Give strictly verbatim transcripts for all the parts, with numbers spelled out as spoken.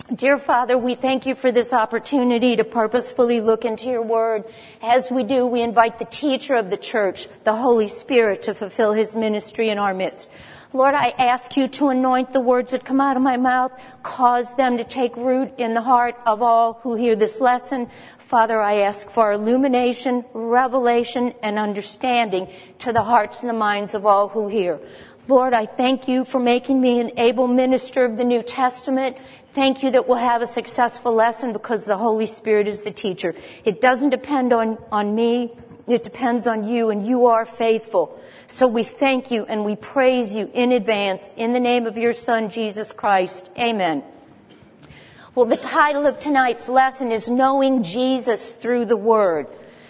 Dear Father, we thank you for this opportunity to purposefully look into your word. As we do, we invite the teacher of the church, the Holy Spirit, to fulfill his ministry in our midst. Lord, I ask you to anoint the words that come out of my mouth, cause them to take root in the heart of all who hear this lesson. Father, I ask for illumination, revelation, and understanding to the hearts and the minds of all who hear. Lord, I thank you for making me an able minister of the New Testament. Thank you that we'll have a successful lesson because the Holy Spirit is the teacher. It doesn't depend on, on me. It depends on you, and you are faithful. So we thank you and we praise you in advance in the name of your Son, Jesus Christ. Amen. Well, the title of tonight's lesson is Knowing Jesus Through the Word.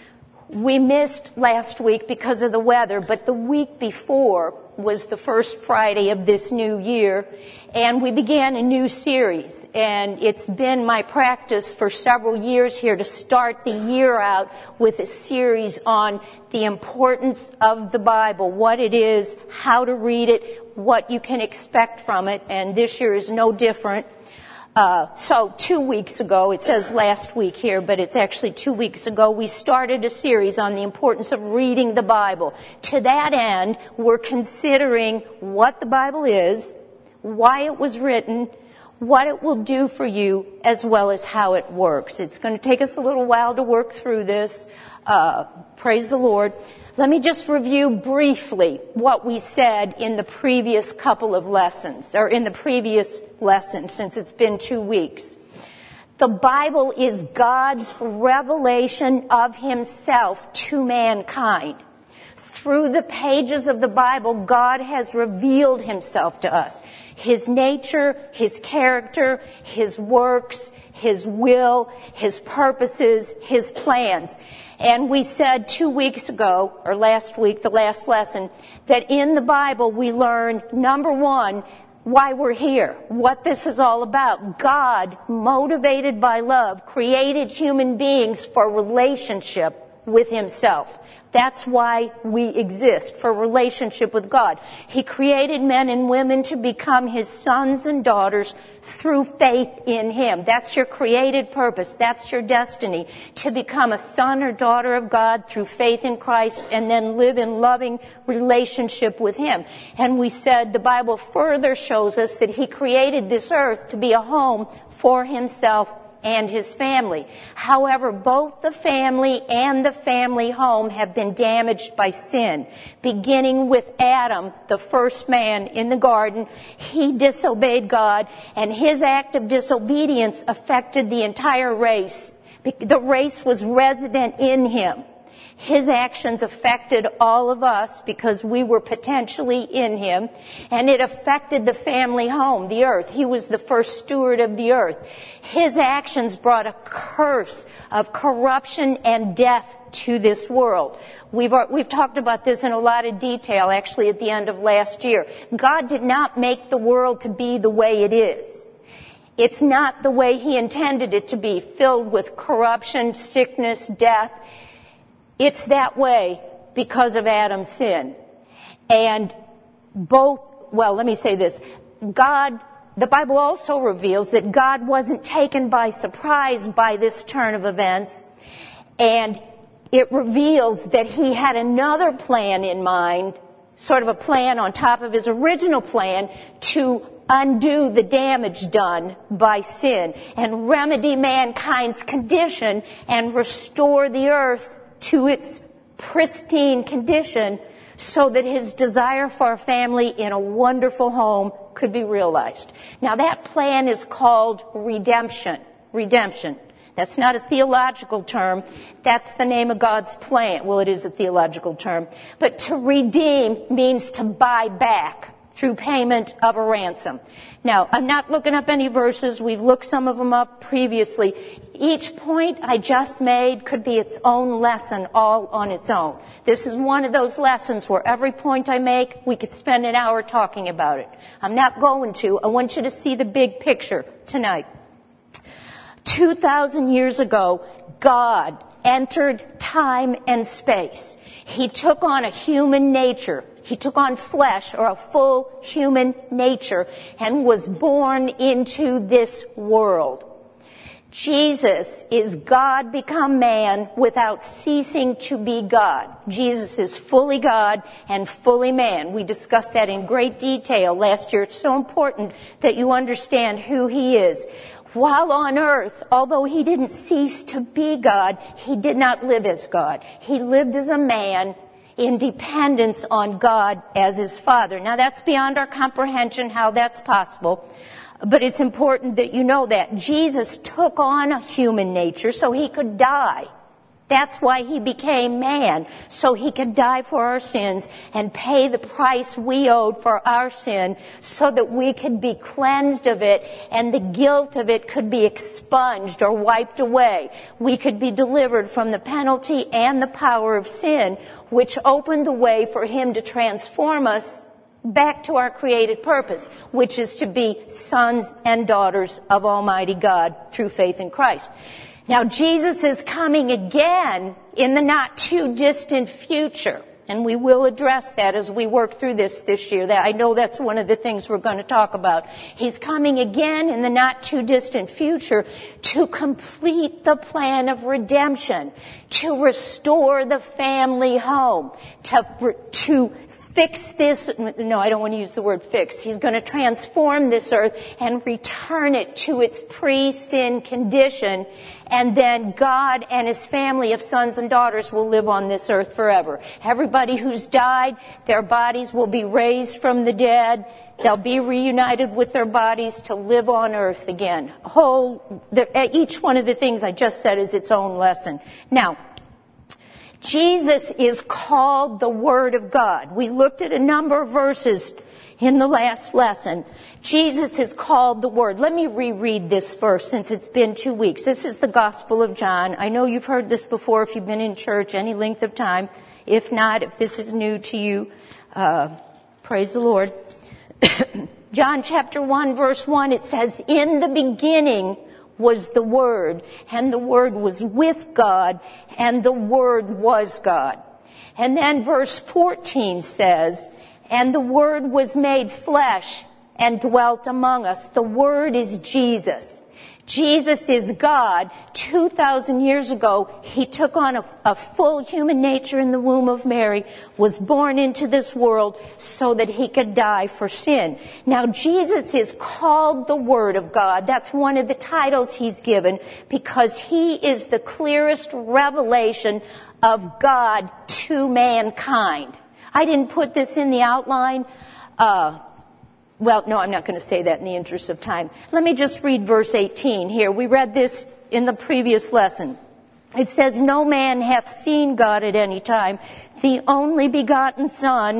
We missed last week because of the weather, but the week before was the first Friday of this new year, and we began a new series. And it's been my practice for several years here to start the year out with a series on the importance of the Bible, what it is, how to read it, what you can expect from it, and this year is no different. Uh, so two weeks ago, it says last week here, but it's actually two weeks ago, we started a series on the importance of reading the Bible. To that end, we're considering what the Bible is, why it was written, what it will do for you, as well as how it works. It's going to take us a little while to work through this. Uh, praise the Lord. Let me just review briefly what we said in the previous couple of lessons, or in the previous lesson, since it's been two weeks. The Bible is God's revelation of himself to mankind. Through the pages of the Bible, God has revealed himself to us. His nature, his character, his works, his will, his purposes, his plans. And we said two weeks ago, or last week, the last lesson, that in the Bible we learn, number one, why we're here, what this is all about. God, motivated by love, created human beings for relationship with himself. That's why we exist, for relationship with God. He created men and women to become his sons and daughters through faith in him. That's your created purpose. That's your destiny, to become a son or daughter of God through faith in Christ and then live in loving relationship with him. And we said the Bible further shows us that he created this earth to be a home for himself and his family. However, both the family and the family home have been damaged by sin. Beginning with Adam, the first man in the garden, he disobeyed God, and his act of disobedience affected the entire race. The race was resident in him. His actions affected all of us because we were potentially in him, and it affected the family home, the earth. He was the first steward of the earth. His actions brought a curse of corruption and death to this world. We've, we've talked about this in a lot of detail, actually, at the end of last year. God did not make the world to be the way it is. It's not the way he intended it to be, filled with corruption, sickness, death. It's that way because of Adam's sin. And both, well, let me say this. God, the Bible also reveals that God wasn't taken by surprise by this turn of events. And it reveals that he had another plan in mind, sort of a plan on top of his original plan to undo the damage done by sin and remedy mankind's condition and restore the earth to its pristine condition so that his desire for a family in a wonderful home could be realized. Now that plan is called redemption. Redemption. That's not a theological term. That's the name of God's plan. Well, it is a theological term. But to redeem means to buy back through payment of a ransom. Now, I'm not looking up any verses. We've looked some of them up previously. Each point I just made could be its own lesson all on its own. This is one of those lessons where every point I make, we could spend an hour talking about it. I'm not going to. I want you to see the big picture tonight. Two thousand years ago, God entered time and space. He took on a human nature. He took on flesh, or a full human nature, and was born into this world. Jesus is God become man without ceasing to be God. Jesus is fully God and fully man. We discussed that in great detail last year. It's so important that you understand who he is. While on earth, although he didn't cease to be God, he did not live as God. He lived as a man in dependence on God as his Father. Now that's beyond our comprehension how that's possible. But it's important that you know that Jesus took on a human nature so he could die. That's why he became man, so he could die for our sins and pay the price we owed for our sin so that we could be cleansed of it and the guilt of it could be expunged or wiped away. We could be delivered from the penalty and the power of sin, which opened the way for him to transform us back to our created purpose, which is to be sons and daughters of Almighty God through faith in Christ. Now, Jesus is coming again in the not too distant future, and we will address that as we work through this this year. That I know that's one of the things we're going to talk about. He's coming again in the not too distant future to complete the plan of redemption, to restore the family home, to to fix this. No, I don't want to use the word fix. He's going to transform this earth and return it to its pre-sin condition. And then God and his family of sons and daughters will live on this earth forever. Everybody who's died, their bodies will be raised from the dead. They'll be reunited with their bodies to live on earth again. Whole, each one of the things I just said is its own lesson. Now, Jesus is called the Word of God. We looked at a number of verses in the last lesson. Jesus is called the Word. Let me reread this verse since it's been two weeks. This is the Gospel of John. I know you've heard this before if you've been in church any length of time. If not, if this is new to you, uh, praise the Lord. John chapter one, verse one, it says, "In the beginning was the Word, and the Word was with God, and the Word was God." And then verse fourteen says, "And the Word was made flesh and dwelt among us." The Word is Jesus. Jesus is God. two thousand years ago, he took on a, a full human nature in the womb of Mary, was born into this world so that he could die for sin. Now, Jesus is called the Word of God. That's one of the titles he's given because he is the clearest revelation of God to mankind. I didn't put this in the outline. Uh, Well, no, I'm not going to say that in the interest of time. Let me just read verse eighteen here. We read this in the previous lesson. It says, "No man hath seen God at any time. The only begotten Son,"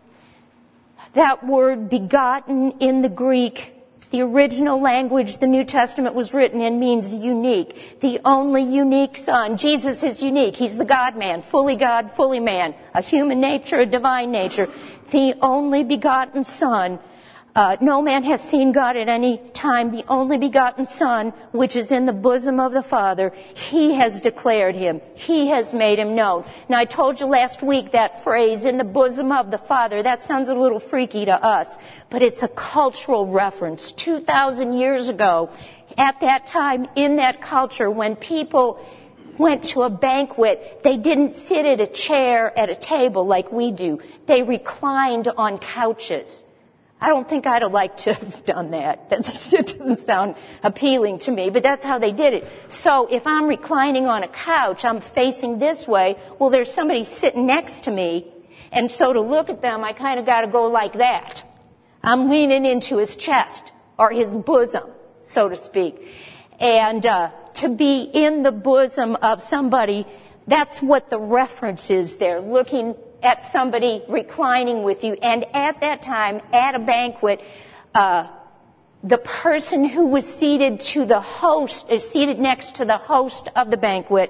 that word begotten in the Greek, the original language the New Testament was written in, means unique. The only unique Son. Jesus is unique. He's the God-man, fully God, fully man, a human nature, a divine nature. The only begotten Son. Uh, no man hath seen God at any time. The only begotten Son, which is in the bosom of the Father, he has declared him. He has made him known. Now, I told you last week that phrase, "in the bosom of the Father," that sounds a little freaky to us, but it's a cultural reference. two thousand years ago, at that time, in that culture, when people went to a banquet, they didn't sit at a chair at a table like we do. They reclined on couches. I don't think I'd have liked to have done that. That's, it doesn't sound appealing to me, but that's how they did it. So if I'm reclining on a couch, I'm facing this way, well, there's somebody sitting next to me, and so to look at them, I kind of got to go like that. I'm leaning into his chest, or his bosom, so to speak. And uh, to be in the bosom of somebody, that's what the reference is there, looking at somebody reclining with you. And at that time, at a banquet, uh, the person who was seated to the host, is seated next to the host of the banquet,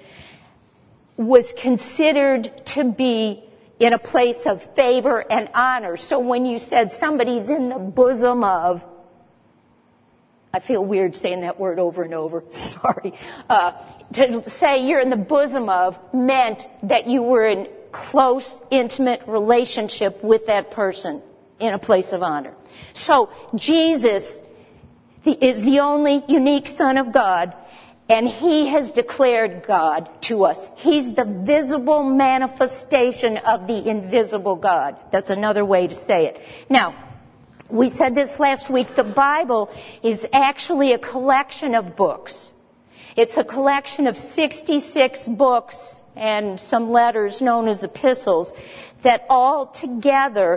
was considered to be in a place of favor and honor. So when you said somebody's in the bosom of, I feel weird saying that word over and over, sorry. Uh, to say you're in the bosom of meant that you were in close, intimate relationship with that person in a place of honor. So Jesus is the only unique Son of God, and He has declared God to us. He's the visible manifestation of the invisible God. That's another way to say it. Now, we said this last week, the Bible is actually a collection of books. It's a collection of sixty-six books and some letters known as epistles that all together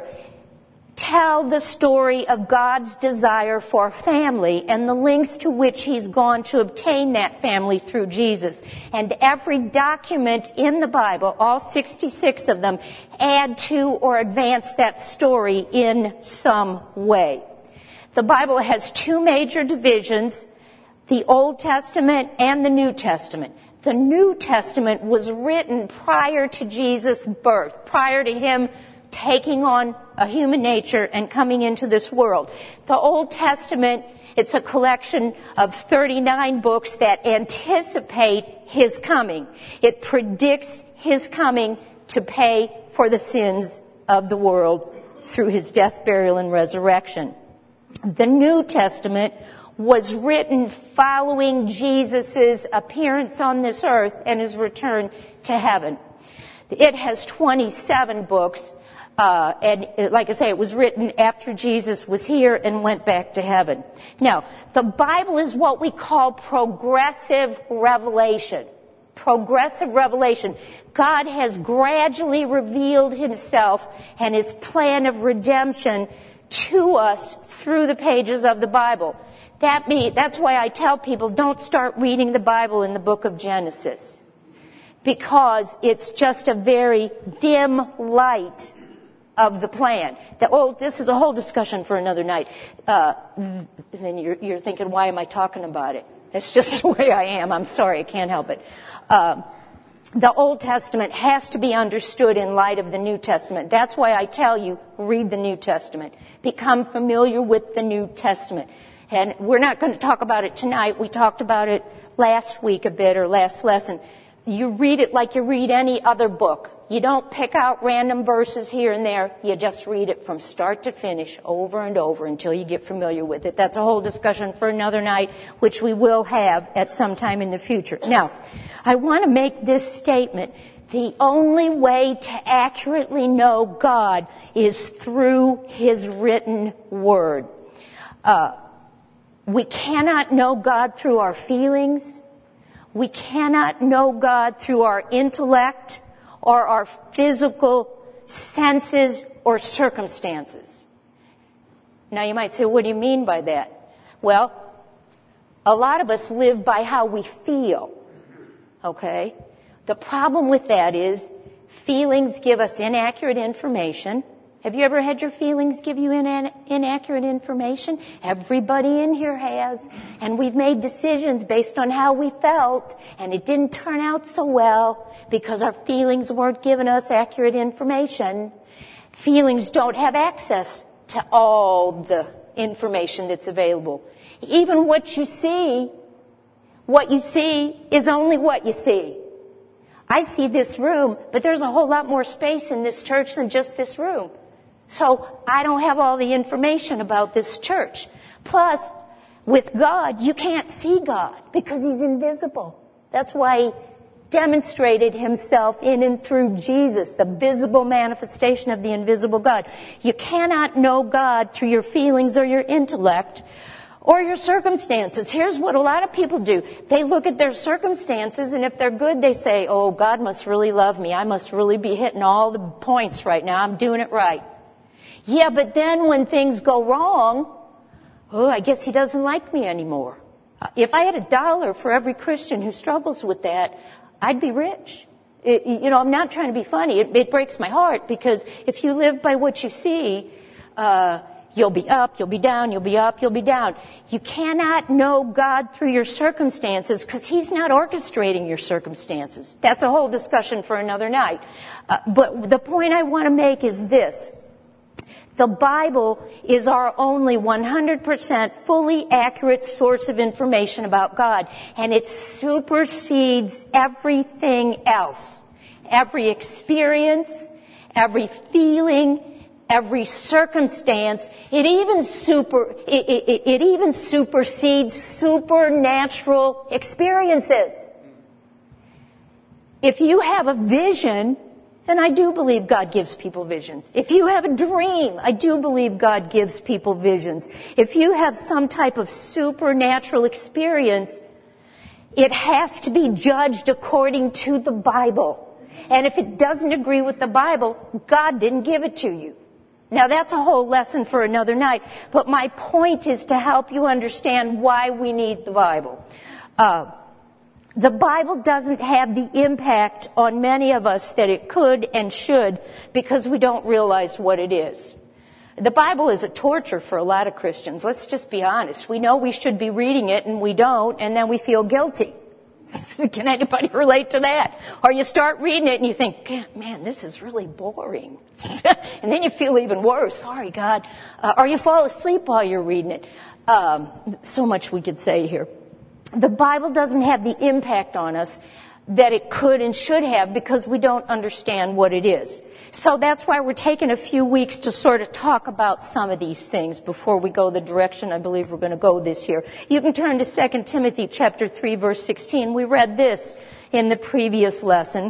tell the story of God's desire for family and the lengths to which He's gone to obtain that family through Jesus. And every document in the Bible, all sixty-six of them, add to or advance that story in some way. The Bible has two major divisions, the Old Testament and the New Testament. The New Testament was written prior to Jesus' birth, prior to Him taking on a human nature and coming into this world. The Old Testament, it's a collection of thirty-nine books that anticipate His coming. It predicts His coming to pay for the sins of the world through His death, burial, and resurrection. The New Testament was written following Jesus' appearance on this earth and His return to heaven. It has twenty-seven books. Uh, and like I say, it was written after Jesus was here and went back to heaven. Now, the Bible is what we call progressive revelation. Progressive revelation. God has gradually revealed Himself and His plan of redemption to us through the pages of the Bible. That mean, that's why I tell people, don't start reading the Bible in the book of Genesis, because it's just a very dim light of the plan. That, oh, this is a whole discussion for another night. Uh, then you're, you're thinking, why am I talking about it? It's just the way I am. I'm sorry, I can't help it. Uh, the Old Testament has to be understood in light of the New Testament. That's why I tell you, read the New Testament. Become familiar with the New Testament. And we're not going to talk about it tonight. We talked about it last week a bit, or last lesson. You read it like you read any other book. You don't pick out random verses here and there. You just read it from start to finish over and over until you get familiar with it. That's a whole discussion for another night, which we will have at some time in the future. Now, I want to make this statement. The only way to accurately know God is through His written Word. Uh, we cannot know God through our feelings. We cannot know God through our intellect or our physical senses or circumstances. Now you might say, what do you mean by that? Well, a lot of us live by how we feel, okay? The problem with that is feelings give us inaccurate information. Have you ever had your feelings give you in- inaccurate information? Everybody in here has. And we've made decisions based on how we felt, and it didn't turn out so well because our feelings weren't giving us accurate information. Feelings don't have access to all the information that's available. Even what you see, what you see is only what you see. I see this room, but there's a whole lot more space in this church than just this room. So I don't have all the information about this church. Plus, with God, you can't see God because He's invisible. That's why He demonstrated Himself in and through Jesus, the visible manifestation of the invisible God. You cannot know God through your feelings or your intellect or your circumstances. Here's what a lot of people do. They look at their circumstances, and if they're good, they say, oh, God must really love me. I must really be hitting all the points right now. I'm doing it right. Yeah, but then when things go wrong, oh, I guess He doesn't like me anymore. If I had a dollar for every Christian who struggles with that, I'd be rich. It, you know, I'm not trying to be funny. It, it breaks my heart, because if you live by what you see, uh, you'll be up, you'll be down, you'll be up, you'll be down. You cannot know God through your circumstances because He's not orchestrating your circumstances. That's a whole discussion for another night. Uh, but the point I want to make is this. The Bible is our only one hundred percent fully accurate source of information about God, and it supersedes everything else. every experience, every feeling, every circumstance. It even super, it, it, it even supersedes supernatural experiences. If you have a vision, and I do believe God gives people visions. If you have a dream, I do believe God gives people visions. If you have some type of supernatural experience, it has to be judged according to the Bible. And if it doesn't agree with the Bible, God didn't give it to you. Now that's a whole lesson for another night. But my point is to help you understand why we need the Bible. Uh, The Bible doesn't have the impact on many of us that it could and should because we don't realize what it is. The Bible is a torture for a lot of Christians. Let's just be honest. We know we should be reading it and we don't, and then we feel guilty. Can anybody relate to that? Or you start reading it and you think, man, this is really boring. And then you feel even worse. Sorry, God. Uh, or you fall asleep while you're reading it. Um, so much we could say here. The Bible doesn't have the impact on us that it could and should have because we don't understand what it is. So that's why we're taking a few weeks to sort of talk about some of these things before we go the direction I believe we're going to go this year. You can turn to Second Timothy chapter three verse sixteen. We read this in the previous lesson.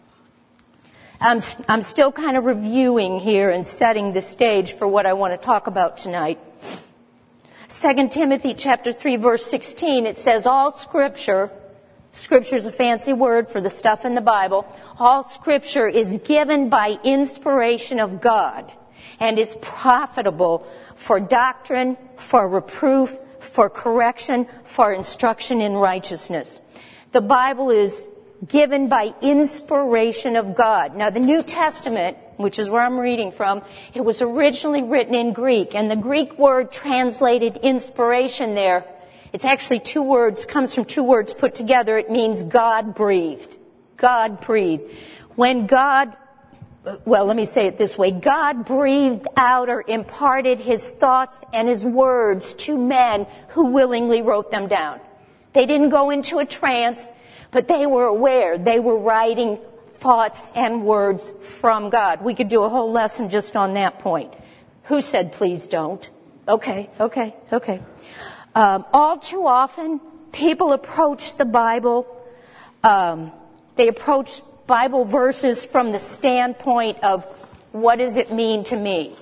I'm, I'm still kind of reviewing here and setting the stage for what I want to talk about tonight. Second Timothy chapter three verse sixteen, it says, all scripture, scripture is a fancy word for the stuff in the Bible, all scripture is given by inspiration of God and is profitable for doctrine, for reproof, for correction, for instruction in righteousness. The Bible is given by inspiration of God. Now the New Testament, which is where I'm reading from, it was originally written in Greek, and the Greek word translated inspiration there, it's actually two words, comes from two words put together. It means God breathed. God breathed. When God, well, let me say it this way, God breathed out or imparted his thoughts and his words to men who willingly wrote them down. They didn't go into a trance, but they were aware. They were writing thoughts and words from God. We could do a whole lesson just on that point. Who said please don't? Okay, okay, okay. Um, all too often, people approach the Bible, um, they approach Bible verses from the standpoint of what does it mean to me?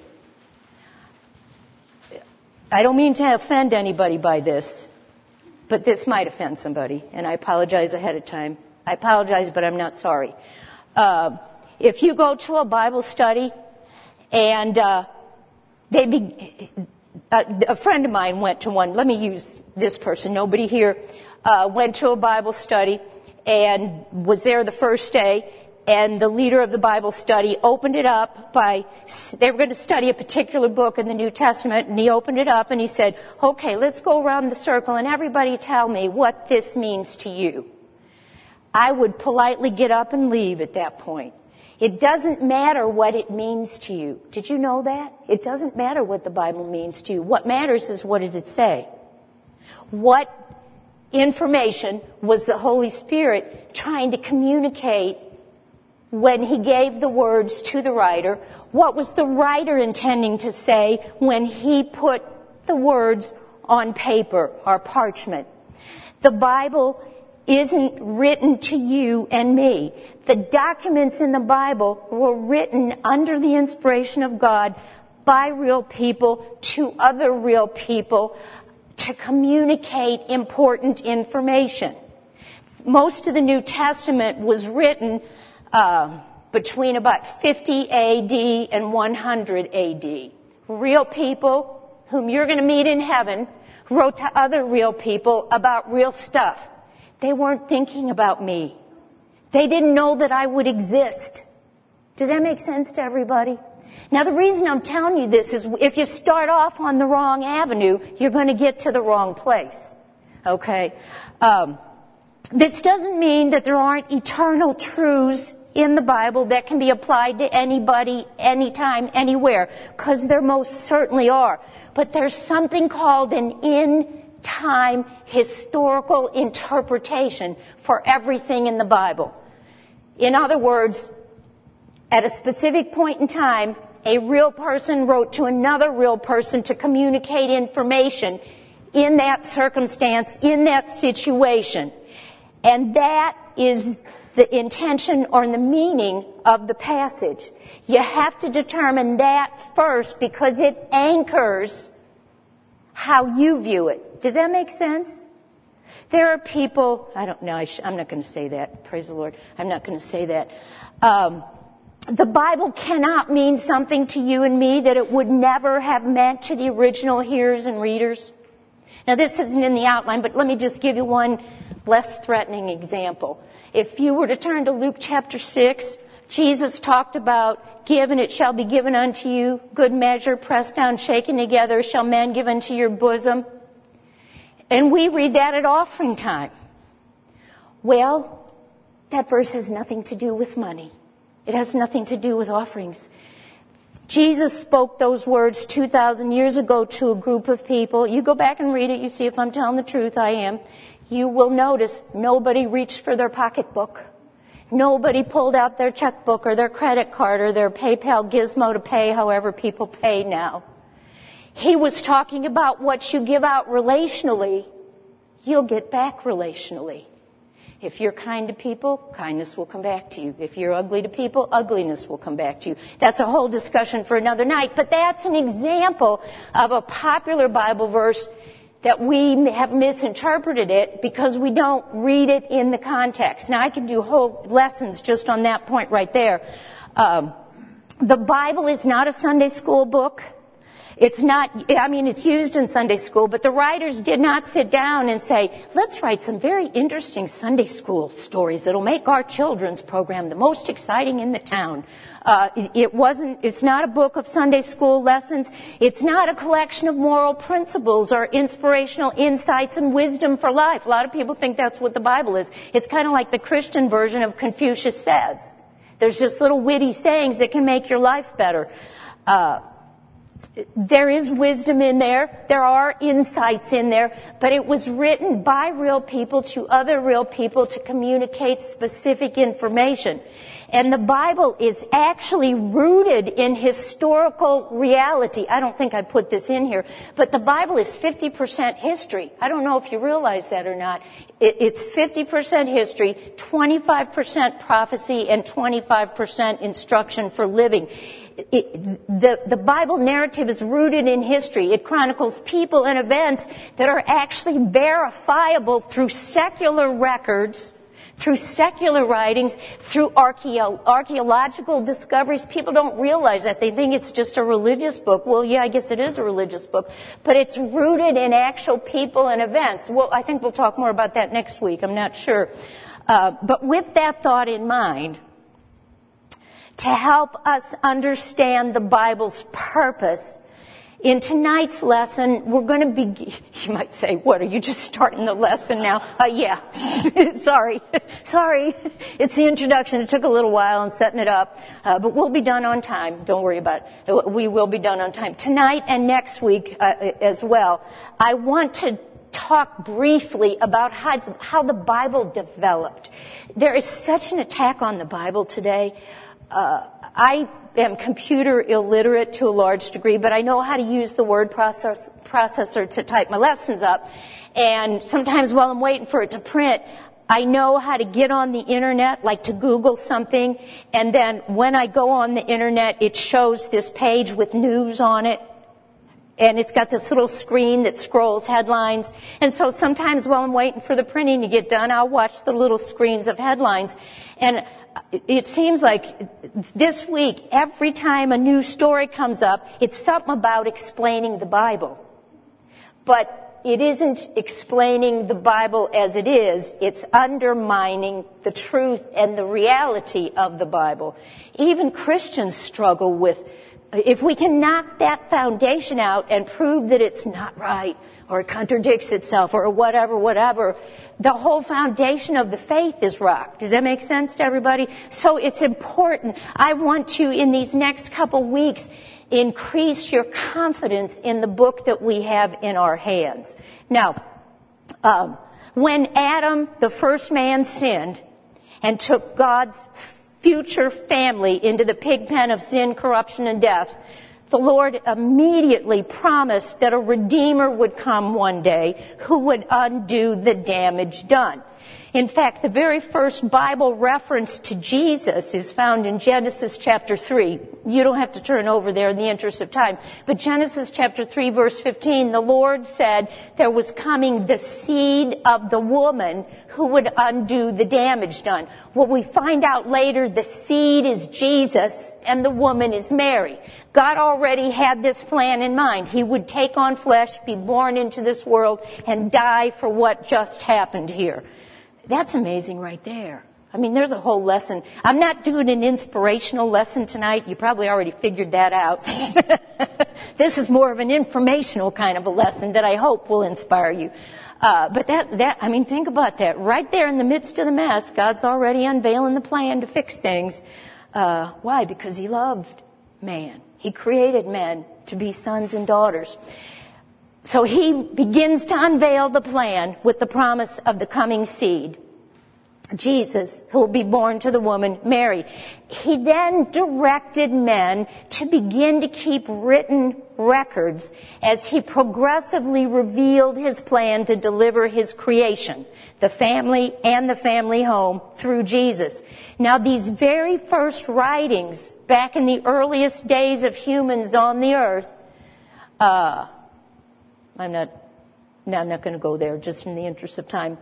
I don't mean to offend anybody by this, but this might offend somebody, and I apologize ahead of time. I apologize, but I'm not sorry. Uh, if you go to a Bible study and uh, they be, uh, a friend of mine went to one. Let me use this person. Nobody here uh, went to a Bible study and was there the first day. And the leader of the Bible study opened it up by, they were going to study a particular book in the New Testament, and he opened it up and he said, okay, let's go around the circle and everybody tell me what this means to you. I would politely get up and leave at that point. It doesn't matter what it means to you. Did you know that? It doesn't matter what the Bible means to you. What matters is what does it say? What information was the Holy Spirit trying to communicate when he gave the words to the writer? What was the writer intending to say when he put the words on paper or parchment? The Bible isn't written to you and me. The documents in the Bible were written under the inspiration of God by real people to other real people to communicate important information. Most of the New Testament was written uh, between about fifty A D and one hundred A D. Real people whom you're going to meet in heaven wrote to other real people about real stuff. They weren't thinking about me. They didn't know that I would exist. Does that make sense to everybody? Now, the reason I'm telling you this is if you start off on the wrong avenue, you're going to get to the wrong place. Okay? Um, this doesn't mean that there aren't eternal truths in the Bible that can be applied to anybody, anytime, anywhere, because there most certainly are. But there's something called an in-time historical interpretation for everything in the Bible. In other words, at a specific point in time, a real person wrote to another real person to communicate information in that circumstance, in that situation. And that is the intention or the meaning of the passage. You have to determine that first because it anchors how you view it. Does that make sense? There are people, I don't know, I sh- I'm not going to say that. Praise the Lord. I'm not going to say that. Um, the Bible cannot mean something to you and me that it would never have meant to the original hearers and readers. Now, this isn't in the outline, but let me just give you one less threatening example. If you were to turn to Luke chapter six, Jesus talked about, give and it shall be given unto you, good measure, pressed down, shaken together, shall men give unto your bosom. And we read that at offering time. Well, that verse has nothing to do with money. It has nothing to do with offerings. Jesus spoke those words two thousand years ago to a group of people. You go back and read it, you see if I'm telling the truth, I am. You will notice nobody reached for their pocketbook. Nobody pulled out their checkbook or their credit card or their PayPal gizmo to pay however people pay now. He was talking about what you give out relationally, you'll get back relationally. If you're kind to people, kindness will come back to you. If you're ugly to people, ugliness will come back to you. That's a whole discussion for another night, but that's an example of a popular Bible verse that we have misinterpreted it because we don't read it in the context. Now, I could do whole lessons just on that point right there. Um, the Bible is not a Sunday school book. It's not, I mean, it's used in Sunday school, but the writers did not sit down and say, let's write some very interesting Sunday school stories that'll make our children's program the most exciting in the town. Uh, it wasn't, it's not a book of Sunday school lessons. It's not a collection of moral principles or inspirational insights and wisdom for life. A lot of people think that's what the Bible is. It's kind of like the Christian version of Confucius Says. There's just little witty sayings that can make your life better. Uh, There is wisdom in there. There are insights in there. But it was written by real people to other real people to communicate specific information. And the Bible is actually rooted in historical reality. I don't think I put this in here, but the Bible is fifty percent history. I don't know if you realize that or not. It's fifty percent history, twenty-five percent prophecy, and twenty-five percent instruction for living. It, the, the Bible narrative is rooted in history. It chronicles people and events that are actually verifiable through secular records, through secular writings, through archeo- archaeological discoveries. People don't realize that. They think it's just a religious book. Well, yeah, I guess it is a religious book, but it's rooted in actual people and events. Well, I think we'll talk more about that next week. I'm not sure. Uh, but with that thought in mind, to help us understand the Bible's purpose, in tonight's lesson, we're going to be, you might say, what, are you just starting the lesson now? Uh, yeah, sorry, sorry. It's the introduction. It took a little while in setting it up, uh, but we'll be done on time. Don't worry about it. We will be done on time. Tonight and next week uh, as well, I want to talk briefly about how, how the Bible developed. There is such an attack on the Bible today. Uh, I am computer illiterate to a large degree, but I know how to use the word process, processor to type my lessons up. And sometimes while I'm waiting for it to print, I know how to get on the internet, like to Google something. And then when I go on the internet, it shows this page with news on it. And it's got this little screen that scrolls headlines. And so sometimes while I'm waiting for the printing to get done, I'll watch the little screens of headlines. And it seems like this week, every time a new story comes up, it's something about explaining the Bible. But it isn't explaining the Bible as it is. It's undermining the truth and the reality of the Bible. Even Christians struggle with, if we can knock that foundation out and prove that it's not right, or it contradicts itself, or whatever, whatever, the whole foundation of the faith is rocked. Does that make sense to everybody? So it's important. I want to, in these next couple weeks, increase your confidence in the book that we have in our hands. Now, um, when Adam, the first man, sinned, and took God's future family into the pig pen of sin, corruption, and death, the Lord immediately promised that a Redeemer would come one day who would undo the damage done. In fact, the very first Bible reference to Jesus is found in Genesis chapter three. You don't have to turn over there in the interest of time. But Genesis chapter three, verse fifteen, the Lord said there was coming the seed of the woman who would undo the damage done. What we find out later, the seed is Jesus and the woman is Mary. God already had this plan in mind. He would take on flesh, be born into this world, and die for what just happened here. That's amazing right there. I mean, there's a whole lesson. I'm not doing an inspirational lesson tonight. You probably already figured that out. This is more of an informational kind of a lesson that I hope will inspire you. Uh, but that, that, I mean, think about that. Right there in the midst of the mess, God's already unveiling the plan to fix things. Uh, why? Because He loved man. He created men to be sons and daughters. So He begins to unveil the plan with the promise of the coming seed, Jesus, who will be born to the woman Mary. He then directed men to begin to keep written records as He progressively revealed His plan to deliver His creation, the family and the family home, through Jesus. Now, these very first writings, back in the earliest days of humans on the earth, uh, I'm not, no, I'm not going to go there just in the interest of time.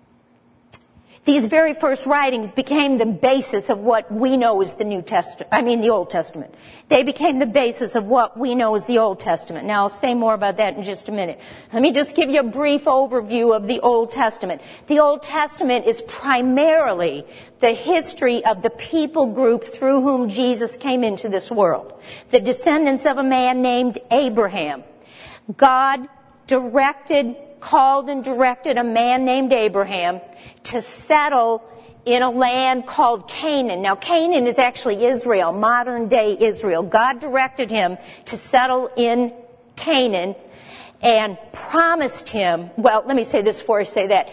These very first writings became the basis of what we know as the New Testament, I mean the Old Testament. They became the basis of what we know as the Old Testament. Now I'll say more about that in just a minute. Let me just give you a brief overview of the Old Testament. The Old Testament is primarily the history of the people group through whom Jesus came into this world. The descendants of a man named Abraham. God directed, called and directed a man named Abraham to settle in a land called Canaan. Now, Canaan is actually Israel, modern day Israel. God directed him to settle in Canaan and promised him, well, let me say this before I say that.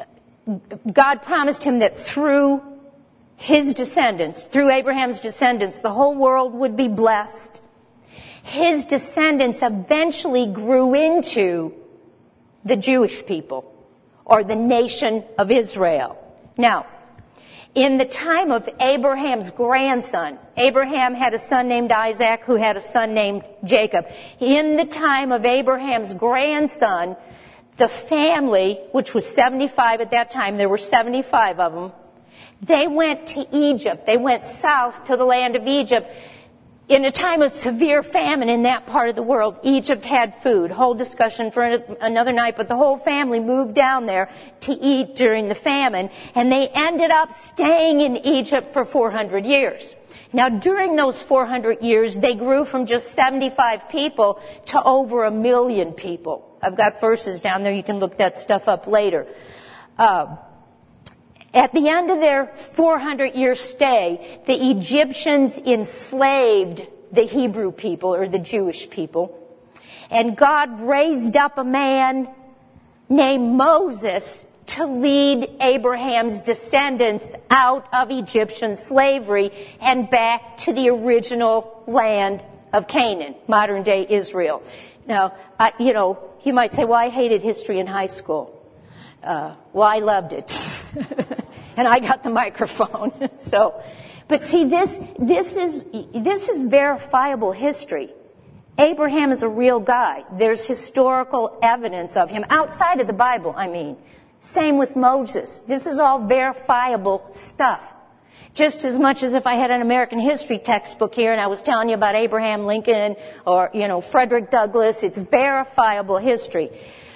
God promised him that through his descendants, through Abraham's descendants, the whole world would be blessed. His descendants eventually grew into the Jewish people, or the nation of Israel. Now, in the time of Abraham's grandson, Abraham had a son named Isaac who had a son named Jacob. In the time of Abraham's grandson, the family, which was seventy-five at that time, there were seventy-five of them, they went to Egypt. They went south to the land of Egypt. In a time of severe famine in that part of the world, Egypt had food. Whole discussion for another night, but the whole family moved down there to eat during the famine, and they ended up staying in Egypt for four hundred years. Now, during those four hundred years, they grew from just seventy-five people to over a million people. I've got verses down there. You can look that stuff up later. Uh, At the end of their four hundred year stay, the Egyptians enslaved the Hebrew people, or the Jewish people. And God raised up a man named Moses to lead Abraham's descendants out of Egyptian slavery and back to the original land of Canaan, modern day Israel. Now, I, you know, you might say, well, I hated history in high school. Uh, well, I loved it. And I got the microphone. So, but see, this, this is, this is verifiable history. Abraham is a real guy. There's historical evidence of him outside of the Bible, I mean. Same with Moses. This is all verifiable stuff. Just as much as if I had an American history textbook here and I was telling you about Abraham Lincoln or, you know, Frederick Douglass, it's verifiable history.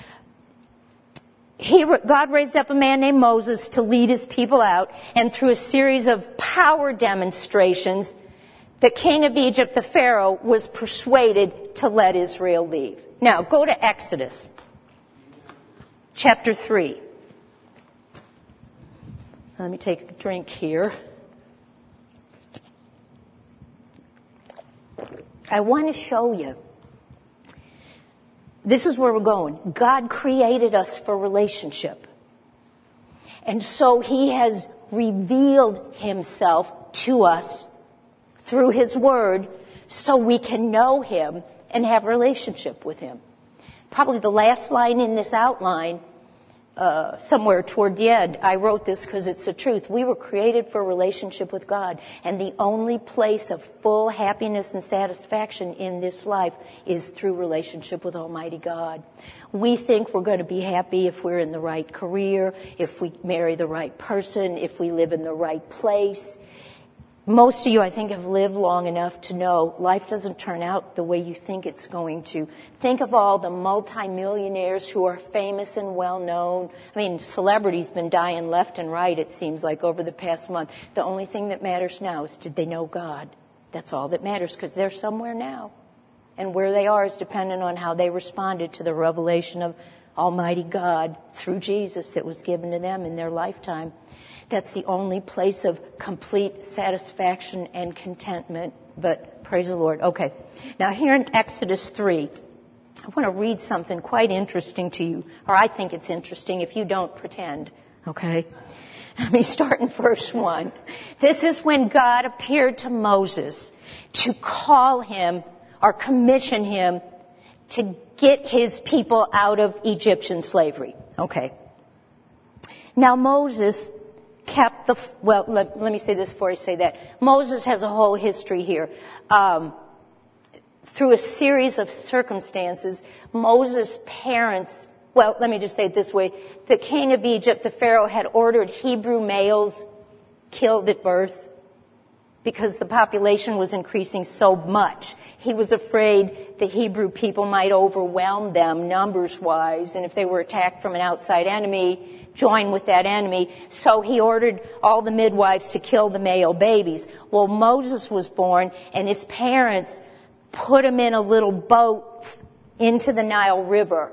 He, God raised up a man named Moses to lead his people out, and through a series of power demonstrations, the king of Egypt, the Pharaoh, was persuaded to let Israel leave. Now, go to Exodus, chapter three. Let me take a drink here. I want to show you. This is where we're going. God created us for relationship. And so He has revealed himself to us through his word so we can know him and have a relationship with him. Probably the last line in this outline, uh, somewhere toward the end, I wrote this because it's the truth. We were created for a relationship with God, and the only place of full happiness and satisfaction in this life is through relationship with Almighty God. We think we're going to be happy if we're in the right career, if we marry the right person, if we live in the right place. Most of you, I think, have lived long enough to know life doesn't turn out the way you think it's going to. Think of all the multimillionaires who are famous and well-known. I mean, celebrities been dying left and right, it seems like, over the past month. The only thing that matters now is, did they know God? That's all that matters, because they're somewhere now. And where they are is dependent on how they responded to the revelation of Almighty God through Jesus that was given to them in their lifetime. That's the only place of complete satisfaction and contentment. But praise the Lord. Okay. Now here in Exodus three, I want to read something quite interesting to you. Or I think it's interesting. If you don't, pretend. Okay. Let me start in verse one. This is when God appeared to Moses to call him or commission him to get his people out of Egyptian slavery. Okay. Now Moses kept the, well, let, let me say this before I say that. Moses has a whole history here. Um, through a series of circumstances, Moses' parents, well, let me just say it this way. The king of Egypt, the Pharaoh, had ordered Hebrew males killed at birth because the population was increasing so much. He was afraid the Hebrew people might overwhelm them numbers-wise, and if they were attacked from an outside enemy, join with that enemy. So he ordered all the midwives to kill the male babies. Well, Moses was born, and his parents put him in a little boat into the Nile River,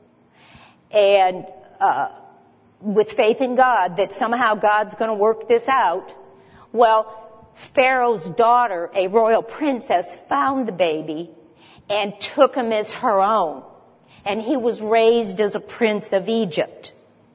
and uh, with faith in God that somehow God's going to work this out. Well, Pharaoh's daughter, a royal princess, found the baby and took him as her own. And he was raised as a prince of Egypt.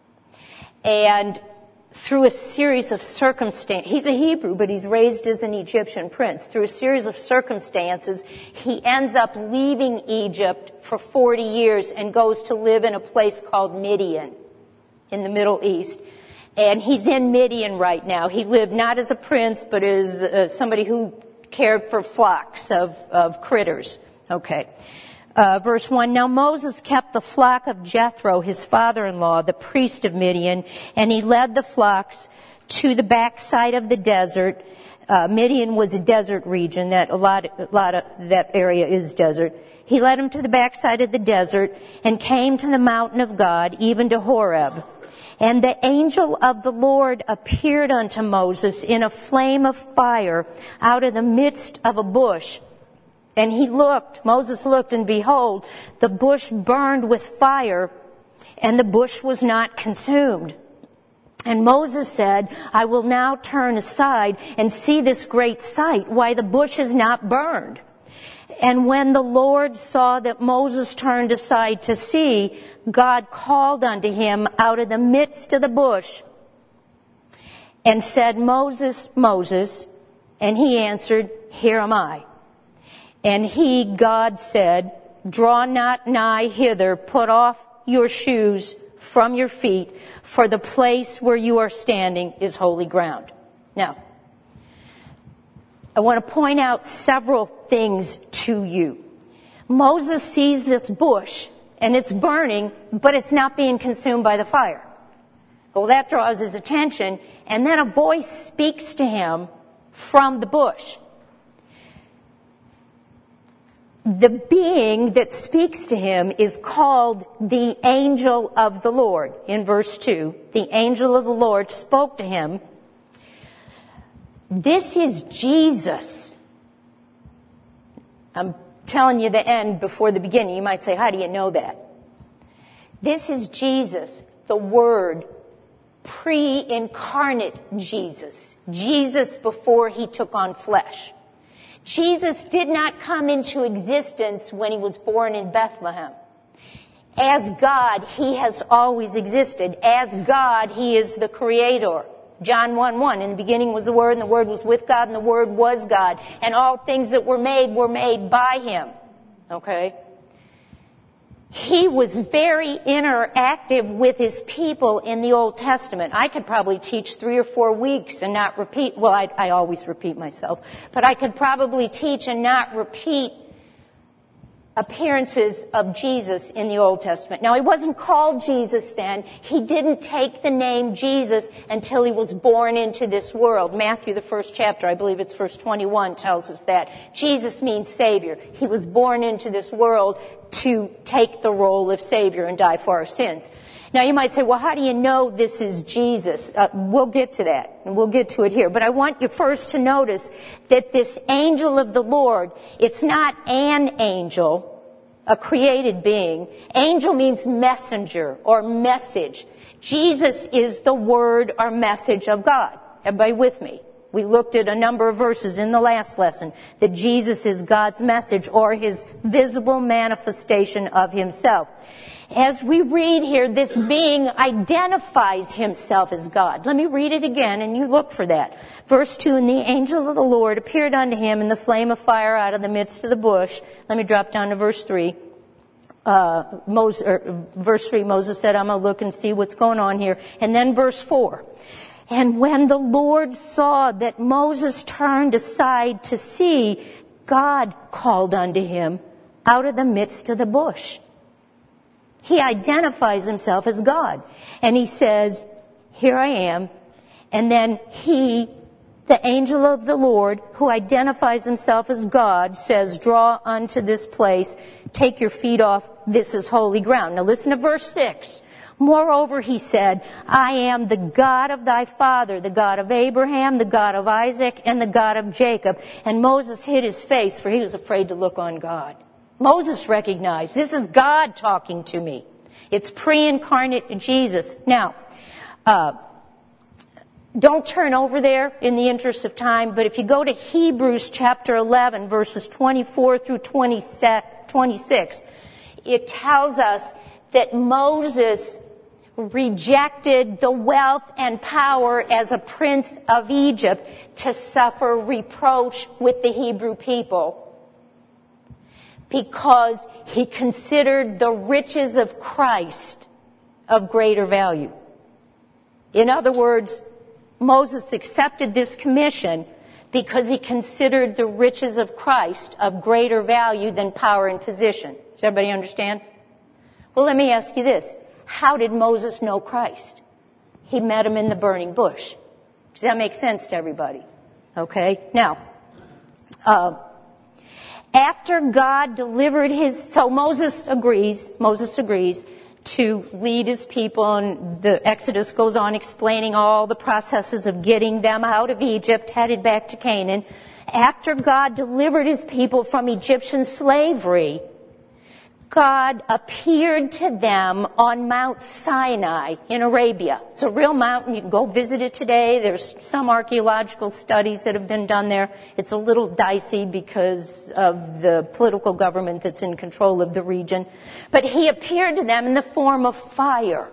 And through a series of circumstances, he's a Hebrew, but he's raised as an Egyptian prince. Through a series of circumstances, he ends up leaving Egypt for forty years and goes to live in a place called Midian in the Middle East. And he's in Midian right now. He lived not as a prince, but as uh, somebody who cared for flocks of, of critters. Okay. Uh, verse one, now Moses kept the flock of Jethro, his father-in-law, the priest of Midian, and he led the flocks to the backside of the desert. Uh, Midian was a desert region. That a lot, a lot of that area is desert. He led him to the backside of the desert and came to the mountain of God, even to Horeb. And the angel of the Lord appeared unto Moses in a flame of fire out of the midst of a bush. And he looked, Moses looked, and behold, the bush burned with fire, and the bush was not consumed. And Moses said, I will now turn aside and see this great sight, why the bush is not burned. And when the Lord saw that Moses turned aside to see, God called unto him out of the midst of the bush and said, Moses, Moses. And he answered, Here am I. And he, God, said, Draw not nigh hither, put off your shoes from your feet, for the place where you are standing is holy ground. Now, I want to point out several things to you. Moses sees this bush, and it's burning, but it's not being consumed by the fire. Well, that draws his attention, and then a voice speaks to him from the bush. The being that speaks to him is called the angel of the Lord. In verse two, the angel of the Lord spoke to him. This is Jesus. I'm telling you the end before the beginning. You might say, how do you know that? This is Jesus, the Word, pre-incarnate Jesus. Jesus before he took on flesh. Jesus did not come into existence when he was born in Bethlehem. As God, he has always existed. As God, he is the Creator. John one one, in the beginning was the Word, and the Word was with God, and the Word was God. And all things that were made were made by Him. Okay? He was very interactive with His people in the Old Testament. I could probably teach three or four weeks and not repeat, well, I, I always repeat myself, but I could probably teach and not repeat appearances of Jesus in the Old Testament. Now, He wasn't called Jesus then. He didn't take the name Jesus until He was born into this world. Matthew, the first chapter, I believe it's verse twenty-one, tells us that. Jesus means Savior. He was born into this world to take the role of Savior and die for our sins. Now, you might say, well, how do you know this is Jesus? Uh, we'll get to that, and we'll get to it here. But I want you first to notice that this angel of the Lord, it's not an angel, a created being. Angel means messenger or message. Jesus is the word or message of God. Everybody with me? We looked at a number of verses in the last lesson that Jesus is God's message or His visible manifestation of Himself. As we read here, this being identifies Himself as God. Let me read it again, and you look for that. Verse two, and the angel of the Lord appeared unto him in the flame of fire out of the midst of the bush. Let me drop down to verse three. Uh, Moses, or, verse three, Moses said, I'm going to look and see what's going on here. And then verse four. And when the Lord saw that Moses turned aside to see, God called unto him out of the midst of the bush. He identifies Himself as God. And He says, here I am. And then He, the angel of the Lord, who identifies Himself as God, says, draw unto this place, take your feet off, this is holy ground. Now listen to verse six. Moreover, He said, I am the God of thy father, the God of Abraham, the God of Isaac, and the God of Jacob. And Moses hid his face, for he was afraid to look on God. Moses recognized, this is God talking to me. It's pre-incarnate Jesus. Now, uh, don't turn over there in the interest of time, but if you go to Hebrews chapter eleven, verses twenty-four through twenty-six, it tells us that Moses rejected the wealth and power as a prince of Egypt to suffer reproach with the Hebrew people, because he considered the riches of Christ of greater value. In other words, Moses accepted this commission because he considered the riches of Christ of greater value than power and position. Does everybody understand? Well, let me ask you this. How did Moses know Christ? He met Him in the burning bush. Does that make sense to everybody? Okay. Now, uh, after God delivered His, so Moses agrees, Moses agrees to lead His people, and the Exodus goes on explaining all the processes of getting them out of Egypt, headed back to Canaan. After God delivered His people from Egyptian slavery, God appeared to them on Mount Sinai in Arabia. It's a real mountain. You can go visit it today. There's some archaeological studies that have been done there. It's a little dicey because of the political government that's in control of the region. But He appeared to them in the form of fire.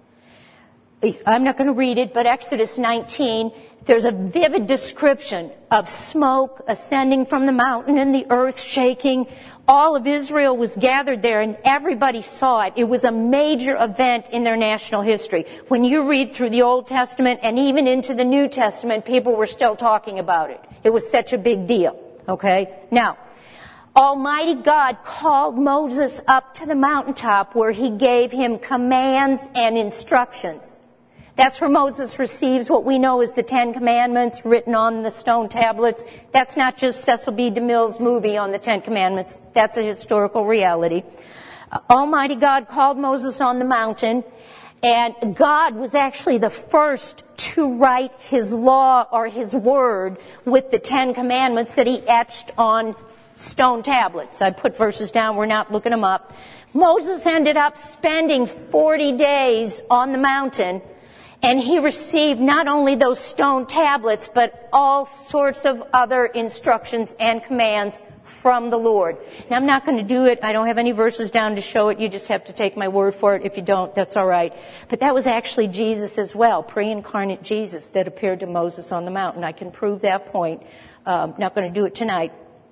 I'm not going to read it, but Exodus nineteen, there's a vivid description of smoke ascending from the mountain and the earth shaking. All of Israel was gathered there, and everybody saw it. It was a major event in their national history. When you read through the Old Testament and even into the New Testament, people were still talking about it. It was such a big deal. Okay? Now, Almighty God called Moses up to the mountaintop where He gave him commands and instructions. That's where Moses receives what we know as the Ten Commandments written on the stone tablets. That's not just Cecil B. DeMille's movie on the Ten Commandments. That's a historical reality. Uh, Almighty God called Moses on the mountain, and God was actually the first to write His law or His word with the Ten Commandments that He etched on stone tablets. I put verses down. We're not looking them up. Moses ended up spending forty days on the mountain. And he received not only those stone tablets, but all sorts of other instructions and commands from the Lord. Now, I'm not going to do it. I don't have any verses down to show it. You just have to take my word for it. If you don't, that's all right. But that was actually Jesus as well, pre-incarnate Jesus that appeared to Moses on the mountain. I can prove that point. Um, not going to do it tonight.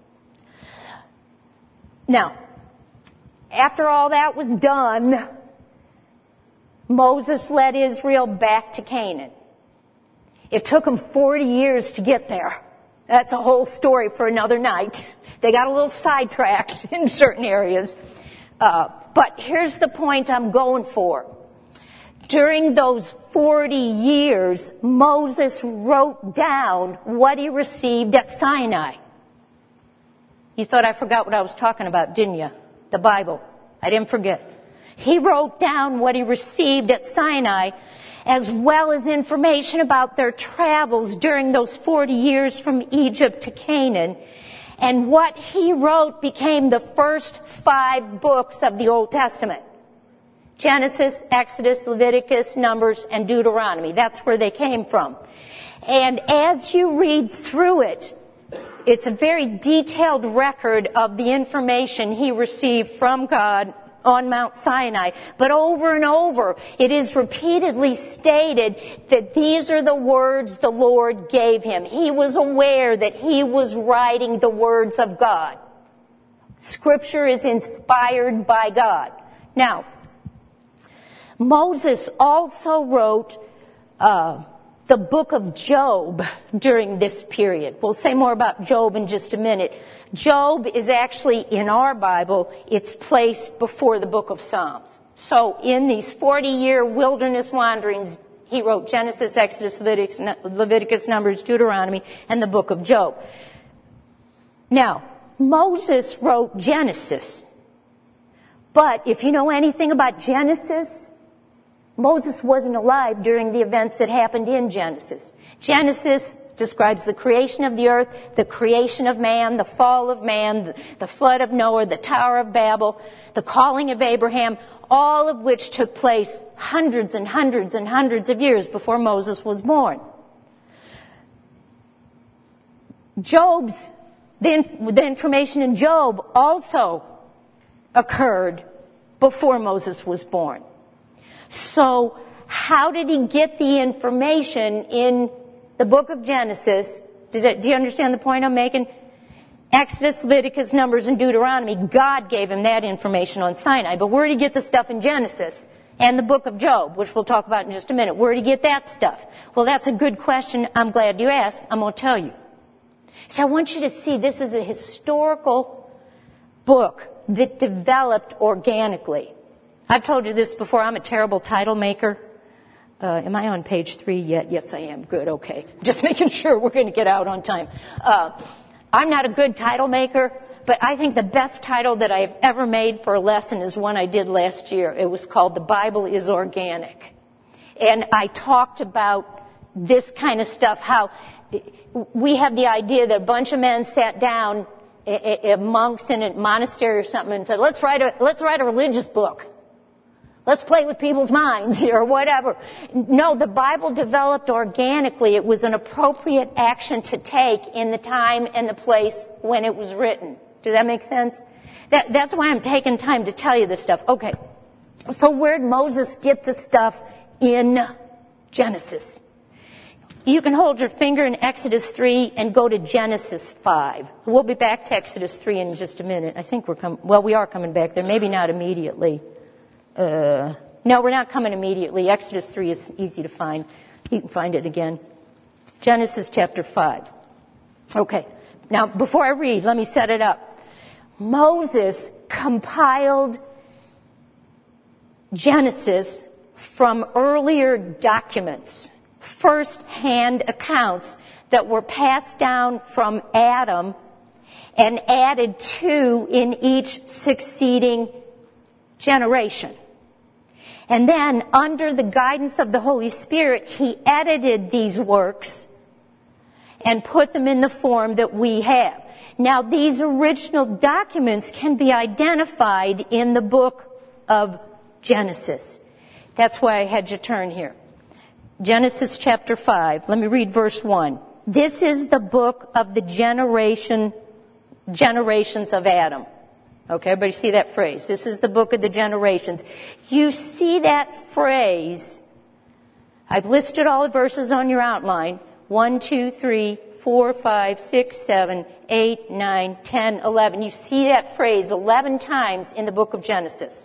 Now, after all that was done, Moses led Israel back to Canaan. It took them forty years to get there. That's a whole story for another night. They got a little sidetracked in certain areas. Uh, but here's the point I'm going for. During those forty years, Moses wrote down what he received at Sinai. You thought I forgot what I was talking about, didn't you? The Bible. I didn't forget. He wrote down what he received at Sinai, as well as information about their travels during those forty years from Egypt to Canaan. And what he wrote became the first five books of the Old Testament. Genesis, Exodus, Leviticus, Numbers, and Deuteronomy. That's where they came from. And as you read through it, it's a very detailed record of the information he received from God on Mount Sinai. But over and over, it is repeatedly stated that these are the words the Lord gave him. He was aware that he was writing the words of God. Scripture is inspired by God. Now, Moses also wrote uh, the book of Job during this period. We'll say more about Job in just a minute. Job is actually, in our Bible, it's placed before the book of Psalms. So in these forty-year wilderness wanderings, he wrote Genesis, Exodus, Leviticus, Leviticus, Numbers, Deuteronomy, and the book of Job. Now, Moses wrote Genesis. But if you know anything about Genesis, Moses wasn't alive during the events that happened in Genesis. Genesis describes the creation of the earth, the creation of man, the fall of man, the, the flood of Noah, the Tower of Babel, the calling of Abraham, all of which took place hundreds and hundreds and hundreds of years before Moses was born. Job's, the, the information in Job also occurred before Moses was born. So how did he get the information in the book of Genesis? Does that, do you understand the point I'm making? Exodus, Leviticus, Numbers, and Deuteronomy, God gave him that information on Sinai. But where did he get the stuff in Genesis? And the book of Job, which we'll talk about in just a minute. Where did he get that stuff? Well, that's a good question. I'm glad you asked. I'm going to tell you. So I want you to see this is a historical book that developed organically. I've told you this before. I'm a terrible title maker. Uh, am I on page three yet? Yes, I am. Good. Okay. Just making sure we're going to get out on time. Uh, I'm not a good title maker, but I think the best title that I've ever made for a lesson is one I did last year. It was called The Bible is Organic. And I talked about this kind of stuff, how we have the idea that a bunch of men sat down, a, a, monks in a monastery or something, and said, let's write a, let's write a religious book. Let's play with people's minds or whatever. No, the Bible developed organically. It was an appropriate action to take in the time and the place when it was written. Does that make sense? That, that's why I'm taking time to tell you this stuff. Okay. So where did Moses get the stuff in Genesis? You can hold your finger in Exodus three and go to Genesis five. We'll be back to Exodus three in just a minute. I think we're coming, well, we are coming back there. Maybe not immediately. Uh, no, we're not coming immediately. Exodus three is easy to find. You can find it again. Genesis chapter five. Okay. Now, before I read, let me set it up. Moses compiled Genesis from earlier documents, first-hand accounts that were passed down from Adam and added to in each succeeding generation. And then, under the guidance of the Holy Spirit, he edited these works and put them in the form that we have. Now, these original documents can be identified in the book of Genesis. That's why I had you turn here. Genesis chapter five. Let me read verse one. This is the book of the generation, generations of Adam. Okay, everybody see that phrase? This is the book of the generations. You see that phrase. I've listed all the verses on your outline. One, two, three, four, five, six, seven, eight, nine, ten, eleven. You see that phrase eleven times in the book of Genesis.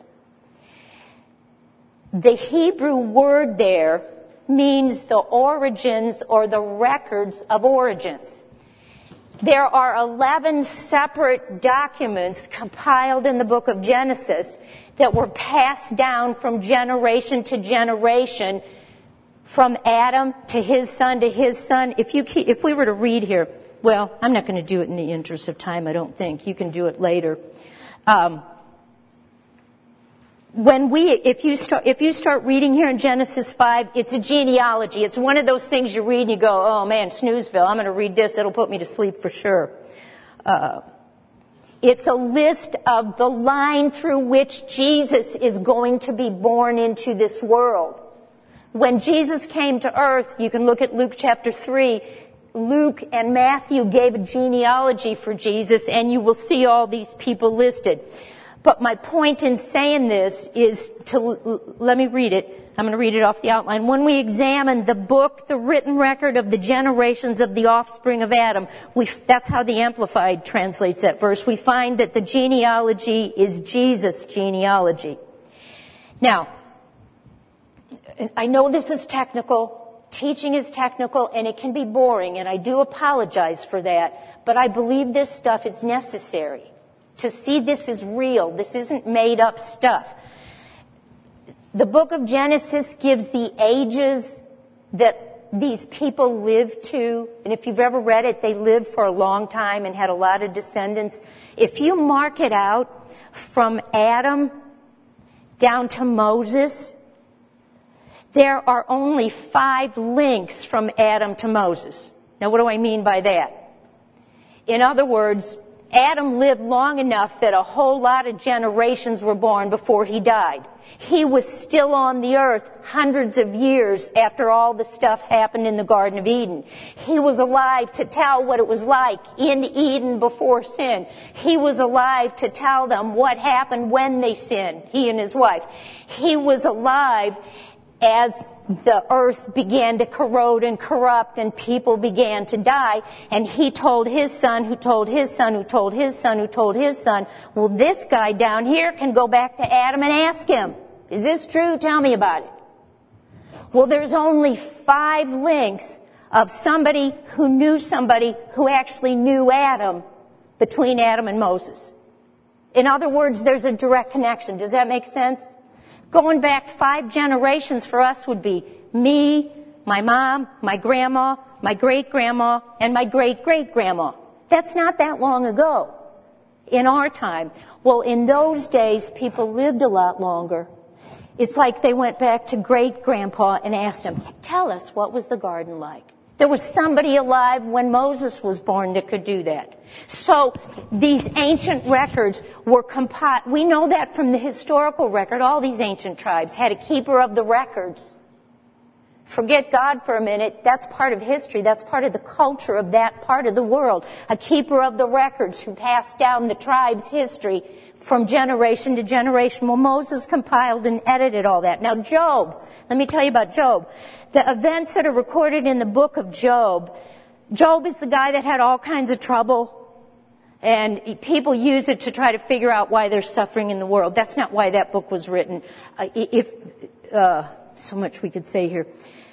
The Hebrew word there means the origins or the records of origins. There are eleven separate documents compiled in the book of Genesis that were passed down from generation to generation, from Adam to his son to his son. If you keep, if we were to read here, well, I'm not going to do it in the interest of time, I don't think. You can do it later. Um, When we, if you start, if you start reading here in Genesis five, it's a genealogy. It's one of those things you read and you go, oh man, Snoozeville, I'm going to read this. It'll put me to sleep for sure. Uh, it's a list of the line through which Jesus is going to be born into this world. When Jesus came to earth, you can look at Luke chapter three. Luke and Matthew gave a genealogy for Jesus, and you will see all these people listed. But my point in saying this is to, let me read it. I'm going to read it off the outline. When we examine the book, the written record of the generations of the offspring of Adam, we, that's how the Amplified translates that verse. We find that the genealogy is Jesus' genealogy. Now, I know this is technical. Teaching is technical, and it can be boring, and I do apologize for that. But I believe this stuff is necessary. To see this is real. This isn't made up stuff. The book of Genesis gives the ages that these people lived to. And if you've ever read it, they lived for a long time and had a lot of descendants. If you mark it out from Adam down to Moses, there are only five links from Adam to Moses. Now, what do I mean by that? In other words, Adam lived long enough that a whole lot of generations were born before he died. He was still on the earth hundreds of years after all the stuff happened in the Garden of Eden. He was alive to tell what it was like in Eden before sin. He was alive to tell them what happened when they sinned, he and his wife. He was alive as the earth began to corrode and corrupt and people began to die, and he told his son, who told his son, who told his son, who told his son, well, this guy down here can go back to Adam and ask him, is this true? Tell me about it. Well, there's only five links of somebody who knew somebody who actually knew Adam between Adam and Moses. In other words, there's a direct connection. Does that make sense? Going back five generations for us would be me, my mom, my grandma, my great-grandma, and my great-great-grandma. That's not that long ago in our time. Well, in those days, people lived a lot longer. It's like they went back to great-grandpa and asked him, tell us, what was the garden like? There was somebody alive when Moses was born that could do that. So these ancient records were compiled. We know that from the historical record. All these ancient tribes had a keeper of the records. Forget God for a minute. That's part of history. That's part of the culture of that part of the world. A keeper of the records who passed down the tribe's history from generation to generation. Well, Moses compiled and edited all that. Now, Job. Let me tell you about Job. The events that are recorded in the book of Job, Job is the guy that had all kinds of trouble, and people use it to try to figure out why there's suffering in the world. That's not why that book was written. Uh, if uh, so much we could say here.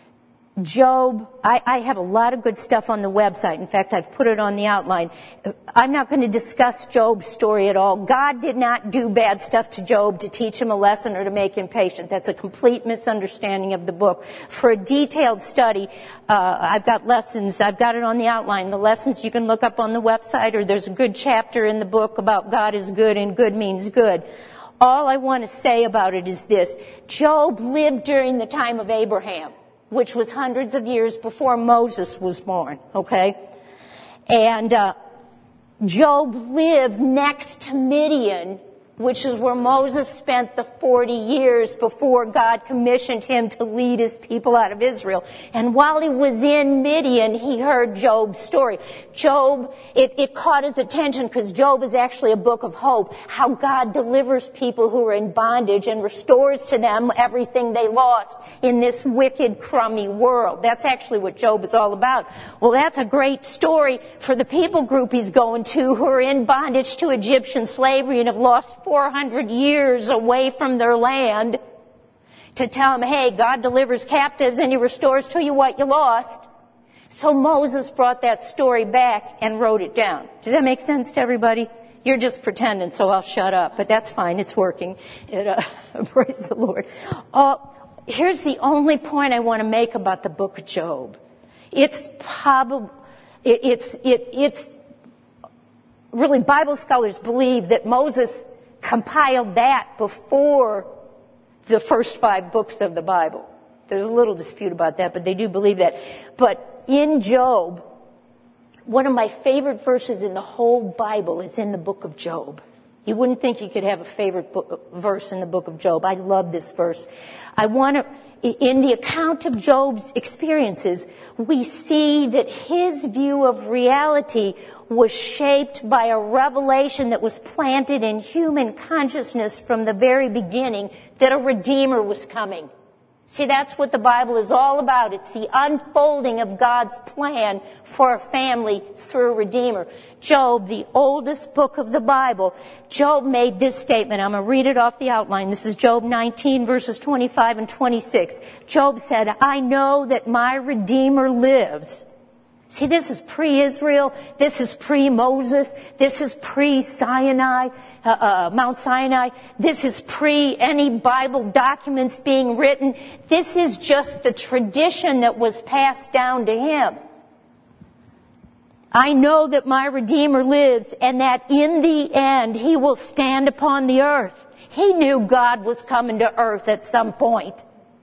Job, I, I have a lot of good stuff on the website. In fact, I've put it on the outline. I'm not going to discuss Job's story at all. God did not do bad stuff to Job to teach him a lesson or to make him patient. That's a complete misunderstanding of the book. For a detailed study, uh, I've got lessons. I've got it on the outline. The lessons you can look up on the website, or there's a good chapter in the book about God is good and good means good. All I want to say about it is this. Job lived during the time of Abraham, which was hundreds of years before Moses was born, okay? And uh, Job lived next to Midian which is where Moses spent the forty years before God commissioned him to lead his people out of Israel. And while he was in Midian, he heard Job's story. Job, it, it caught his attention because Job is actually a book of hope, how God delivers people who are in bondage and restores to them everything they lost in this wicked, crummy world. That's actually what Job is all about. Well, that's a great story for the people group he's going to who are in bondage to Egyptian slavery and have lost four hundred years away from their land, to tell them, hey, God delivers captives and he restores to you what you lost. So Moses brought that story back and wrote it down. Does that make sense to everybody? You're just pretending, so I'll shut up, but that's fine. It's working. It, uh, praise the Lord. Uh, here's the only point I want to make about the book of Job. It's probably, it, it's, it, it's really, Bible scholars believe that Moses compiled that before the first five books of the Bible. There's a little dispute about that, but they do believe that. But in Job, one of my favorite verses in the whole Bible is in the book of Job. You wouldn't think you could have a favorite book, verse in the book of Job. I love this verse. I want to, in the account of Job's experiences, we see that his view of reality was shaped by a revelation that was planted in human consciousness from the very beginning, that a Redeemer was coming. See, that's what the Bible is all about. It's the unfolding of God's plan for a family through a Redeemer. Job, the oldest book of the Bible, Job made this statement. I'm going to read it off the outline. This is Job nineteen, verses twenty-five and twenty-six. Job said, I know that my Redeemer lives. See, this is pre-Israel. This is pre-Moses. This is pre-Sinai, uh, uh, Mount Sinai. This is pre any Bible documents being written. This is just the tradition that was passed down to him. I know that my Redeemer lives and that in the end he will stand upon the earth. He knew God was coming to earth at some point.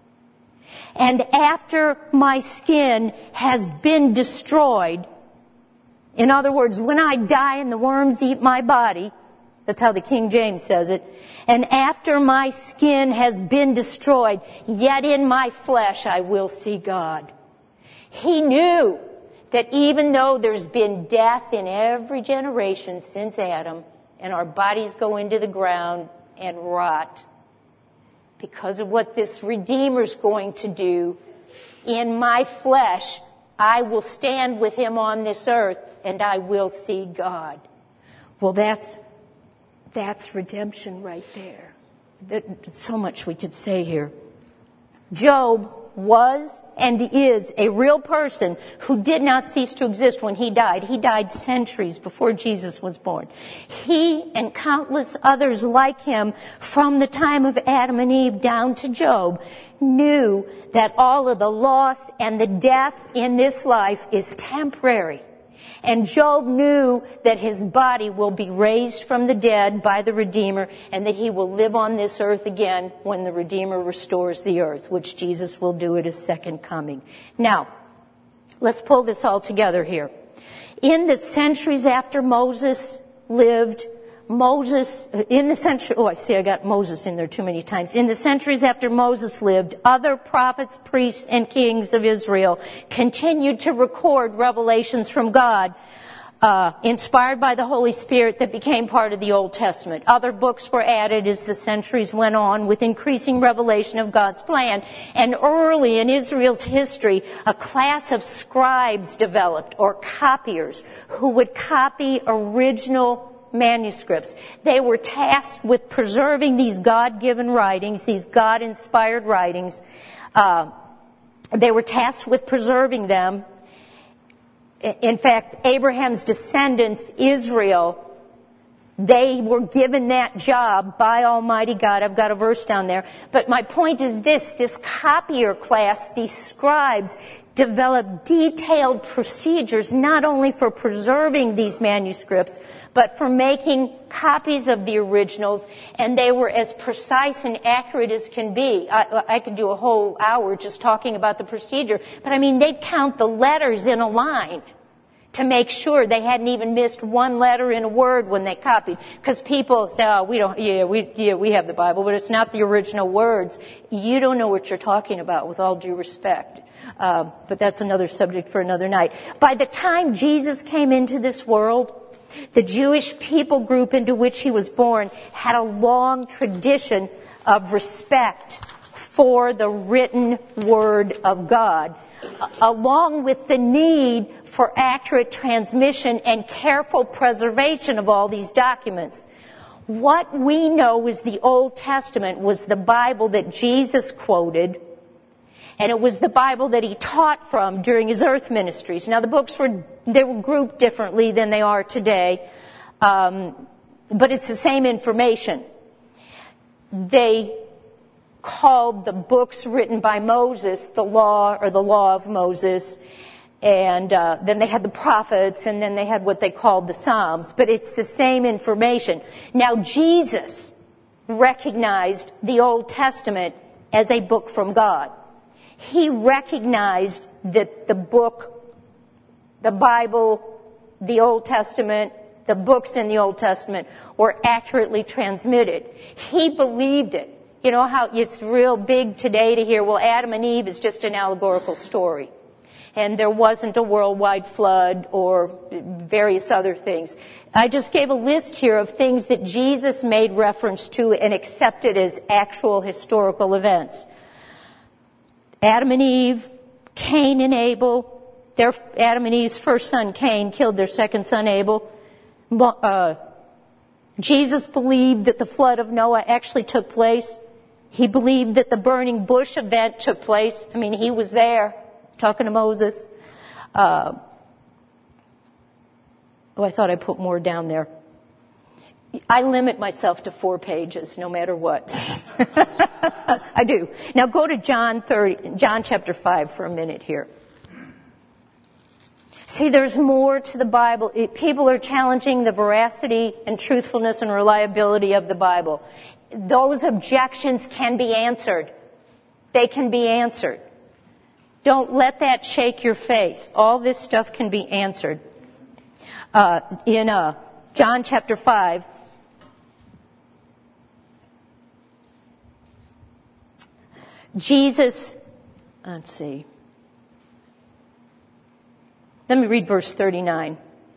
And after my skin has been destroyed, in other words, when I die and the worms eat my body, that's how the King James says it, and after my skin has been destroyed, yet in my flesh I will see God. He knew that even though there's been death in every generation since Adam, and our bodies go into the ground and rot, because of what this Redeemer's going to do, in my flesh, I will stand with him on this earth and I will see God. Well, that's, that's redemption right there. There's so much we could say here. Job was and is a real person who did not cease to exist when he died. He died centuries before Jesus was born. He and countless others like him from the time of Adam and Eve down to Job knew that all of the loss and the death in this life is temporary. And Job knew that his body will be raised from the dead by the Redeemer and that he will live on this earth again when the Redeemer restores the earth, which Jesus will do at his second coming. Now, let's pull this all together here. In the centuries after Moses lived, Moses, in the century, oh, I see I got Moses in there too many times. In the centuries after Moses lived, other prophets, priests, and kings of Israel continued to record revelations from God, uh, inspired by the Holy Spirit that became part of the Old Testament. Other books were added as the centuries went on with increasing revelation of God's plan. And early in Israel's history, a class of scribes developed, or copiers, who would copy original manuscripts. They were tasked with preserving these God-given writings, these God-inspired writings. Uh, they were tasked with preserving them. In fact, Abraham's descendants, Israel, they were given that job by Almighty God. I've got a verse down there. But my point is this, this copier class, these scribes, developed detailed procedures not only for preserving these manuscripts, but for making copies of the originals, and they were as precise and accurate as can be. I, I could do a whole hour just talking about the procedure, but I mean, they'd count the letters in a line to make sure they hadn't even missed one letter in a word when they copied. Because people say, oh, we don't, yeah, we, yeah, we have the Bible, but it's not the original words. You don't know what you're talking about, with all due respect. Uh, but that's another subject for another night. By the time Jesus came into this world, the Jewish people group into which he was born had a long tradition of respect for the written word of God, along with the need for accurate transmission and careful preservation of all these documents. What we know is the Old Testament was the Bible that Jesus quoted, and it was the Bible that he taught from during his earth ministries. Now, the books were, they were grouped differently than they are today, um, but it's the same information. They called the books written by Moses the law, or the law of Moses, and uh, then they had the prophets, and then they had what they called the Psalms, but it's the same information. Now, Jesus recognized the Old Testament as a book from God. He recognized that the book, the Bible, the Old Testament, the books in the Old Testament were accurately transmitted. He believed it. You know how it's real big today to hear, well, Adam and Eve is just an allegorical story, and there wasn't a worldwide flood or various other things. I just gave a list here of things that Jesus made reference to and accepted as actual historical events. Adam and Eve, Cain and Abel, their, Adam and Eve's first son Cain killed their second son Abel. Uh, Jesus believed that the flood of Noah actually took place. He believed that the burning bush event took place. I mean, he was there talking to Moses. Uh, oh, I thought I put more down there. I limit myself to four pages, no matter what. I do. Now go to John thirty, John chapter five for a minute here. See, there's more to the Bible. People are challenging the veracity and truthfulness and reliability of the Bible. Those objections can be answered. They can be answered. Don't let that shake your faith. All this stuff can be answered. Uh, in uh, John chapter five, Jesus, let's see. Let me read verse thirty-nine.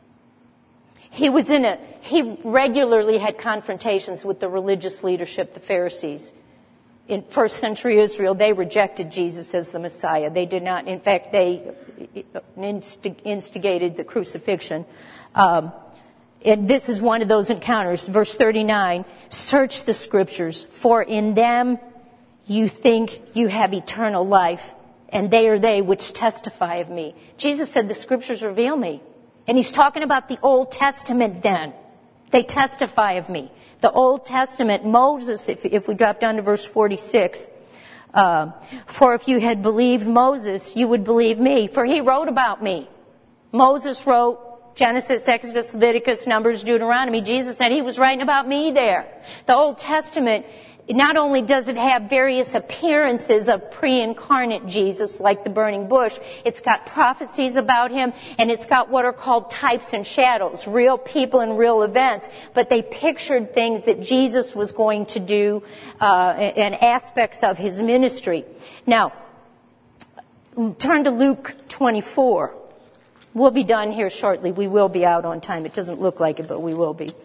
He was in a, he regularly had confrontations with the religious leadership, the Pharisees. In first century Israel, they rejected Jesus as the Messiah. They did not, in fact, they instigated the crucifixion. Um, and this is one of those encounters. Verse thirty-nine, search the scriptures, for in them you think you have eternal life, and they are they which testify of me. Jesus said the scriptures reveal me. And he's talking about the Old Testament then. They testify of me. The Old Testament, Moses, if, if we drop down to verse forty-six, uh, for if you had believed Moses, you would believe me, for he wrote about me. Moses wrote Genesis, Exodus, Leviticus, Numbers, Deuteronomy. Jesus said he was writing about me there. The Old Testament, not only does it have various appearances of pre-incarnate Jesus, like the burning bush, it's got prophecies about him, and it's got what are called types and shadows, real people and real events, but they pictured things that Jesus was going to do, uh, and aspects of his ministry. Now, turn to Luke twenty-four. We'll be done here shortly. We will be out on time. It doesn't look like it, but we will be.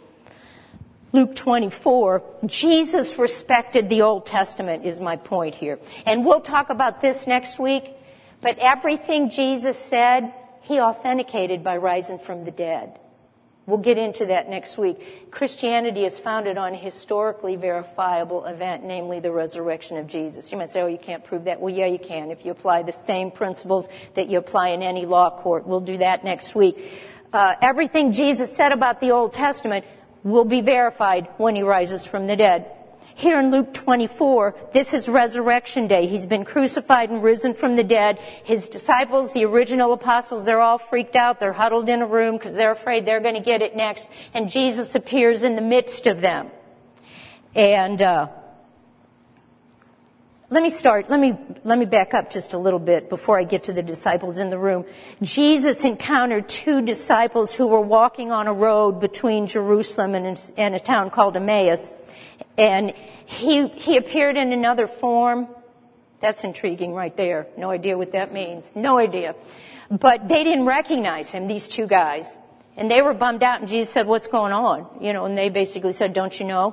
Luke twenty-four, Jesus respected the Old Testament is my point here. And we'll talk about this next week, but everything Jesus said, he authenticated by rising from the dead. We'll get into that next week. Christianity is founded on a historically verifiable event, namely the resurrection of Jesus. You might say, oh, you can't prove that. Well, yeah, you can. If you apply the same principles that you apply in any law court, we'll do that next week. Uh, everything Jesus said about the Old Testament will be verified when he rises from the dead. Here in Luke twenty-four, this is resurrection day. He's been crucified and risen from the dead. His disciples, the original apostles, they're all freaked out. They're huddled in a room because they're afraid they're going to get it next. And Jesus appears in the midst of them. And uh, Let me start, let me, let me back up just a little bit before I get to the disciples in the room. Jesus encountered two disciples who were walking on a road between Jerusalem and, and a town called Emmaus. And he, he appeared in another form. That's intriguing right there. No idea what that means. No idea. But they didn't recognize him, these two guys. And they were bummed out, and Jesus said, what's going on? You know, and they basically said, don't you know?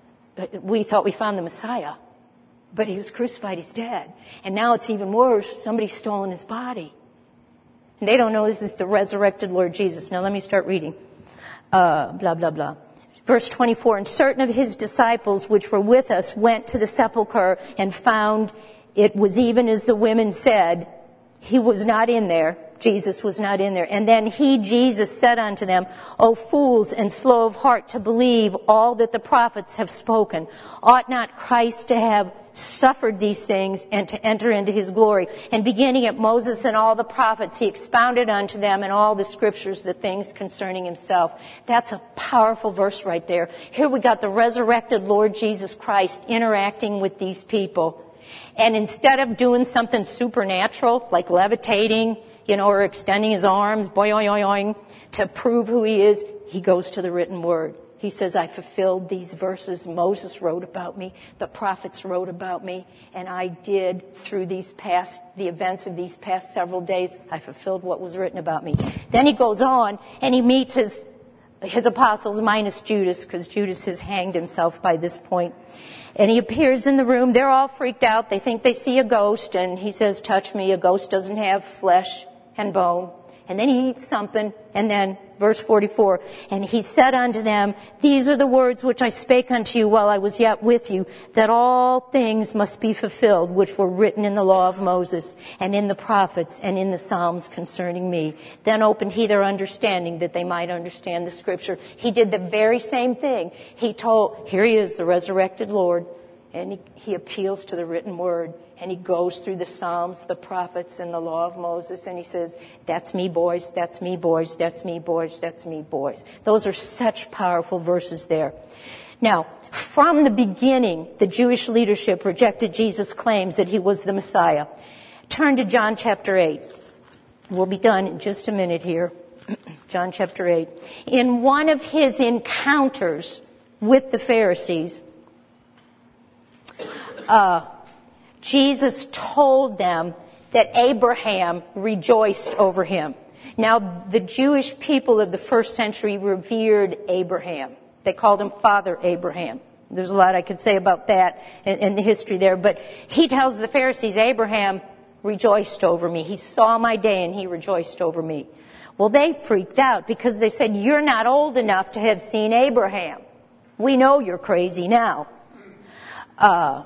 We thought we found the Messiah. But he was crucified, he's dead. And now it's even worse, somebody's stolen his body. And they don't know this is the resurrected Lord Jesus. Now let me start reading. Uh, blah, blah, blah. Verse twenty-four, and certain of his disciples which were with us went to the sepulchre and found it was even as the women said. He was not in there. Jesus was not in there. And then he, Jesus, said unto them, O fools and slow of heart to believe all that the prophets have spoken. Ought not Christ to have suffered these things and to enter into his glory? And beginning at Moses and all the prophets, he expounded unto them in all the scriptures the things concerning himself. That's a powerful verse right there. Here we got the resurrected Lord Jesus Christ interacting with these people. And instead of doing something supernatural, like levitating, you know, or extending his arms, boing, to prove who he is, he goes to the written word. He says, I fulfilled these verses Moses wrote about me, the prophets wrote about me, and I did through these past, the events of these past several days, I fulfilled what was written about me. Then he goes on and he meets his, his apostles minus Judas, because Judas has hanged himself by this point. And he appears in the room. They're all freaked out. They think they see a ghost. And he says, touch me. A ghost doesn't have flesh and bone. And then he eats something. And then verse forty-four, and he said unto them, these are the words which I spake unto you while I was yet with you, that all things must be fulfilled which were written in the law of Moses and in the prophets and in the Psalms concerning me. Then opened he their understanding that they might understand the scripture. He did the very same thing. He told, here he is, the resurrected Lord, and he, he appeals to the written word. And he goes through the Psalms, the prophets, and the law of Moses, and he says, that's me, boys, that's me, boys, that's me, boys, that's me, boys. Those are such powerful verses there. Now, from the beginning, the Jewish leadership rejected Jesus' claims that he was the Messiah. Turn to John chapter eight. We'll be done in just a minute here. John chapter eight. In one of his encounters with the Pharisees, uh, Jesus told them that Abraham rejoiced over him. Now, the Jewish people of the first century revered Abraham. They called him Father Abraham. There's a lot I could say about that in, in the history there. But he tells the Pharisees, Abraham rejoiced over me. He saw my day and he rejoiced over me. Well, they freaked out because they said, you're not old enough to have seen Abraham. We know you're crazy now. Uh...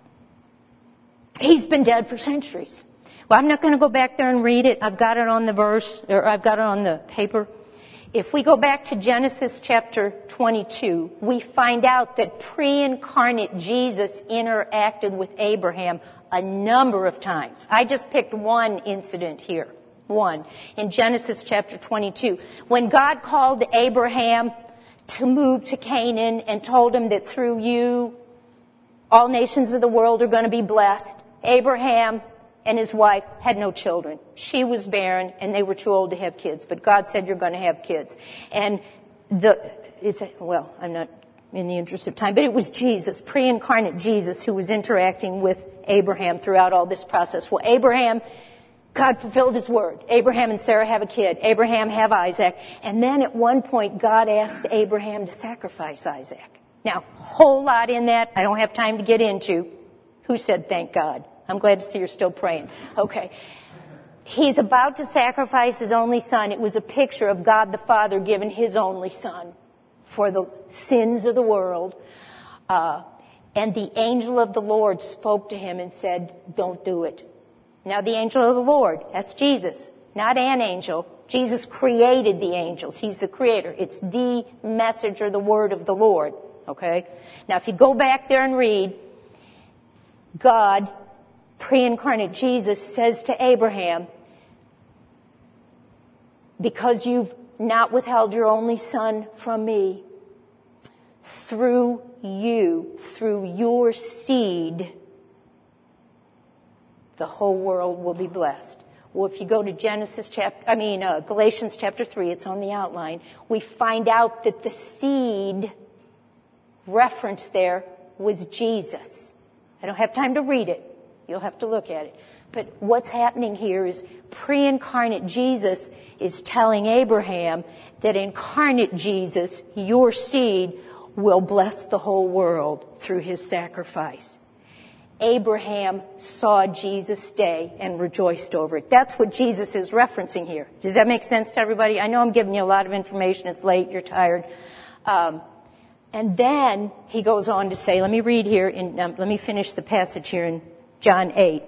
He's been dead for centuries. Well, I'm not going to go back there and read it. I've got it on the verse, or I've got it on the paper. If we go back to Genesis chapter twenty-two, we find out that pre-incarnate Jesus interacted with Abraham a number of times. I just picked one incident here. One. In Genesis chapter twenty-two. When God called Abraham to move to Canaan and told him that through you, all nations of the world are going to be blessed. Abraham and his wife had no children. She was barren and they were too old to have kids. But God said, you're going to have kids. And the, is it, well, I'm not in the interest of time, but it was Jesus, pre-incarnate Jesus, who was interacting with Abraham throughout all this process. Well, Abraham, God fulfilled his word. Abraham and Sarah have a kid. Abraham have Isaac. And then at one point, God asked Abraham to sacrifice Isaac. Now, whole lot in that I don't have time to get into. Who said thank God? I'm glad to see you're still praying. Okay. He's about to sacrifice his only son. It was a picture of God the Father giving his only son for the sins of the world. Uh, and the angel of the Lord spoke to him and said, don't do it. Now the angel of the Lord, that's Jesus, not an angel. Jesus created the angels. He's the creator. It's the message or the word of the Lord. Okay? Now if you go back there and read, God, pre-incarnate Jesus, says to Abraham, because you've not withheld your only son from me, through you, through your seed, the whole world will be blessed. Well, if you go to Genesis chapter, I mean, uh, Galatians chapter three, it's on the outline, we find out that the seed referenced there was Jesus. I don't have time to read it. You'll have to look at it. But what's happening here is pre-incarnate Jesus is telling Abraham that incarnate Jesus, your seed, will bless the whole world through his sacrifice. Abraham saw Jesus' day and rejoiced over it. That's what Jesus is referencing here. Does that make sense to everybody? I know I'm giving you a lot of information. It's late. You're tired. Um, and then he goes on to say, let me read here, in, um, let me finish the passage here in John eight.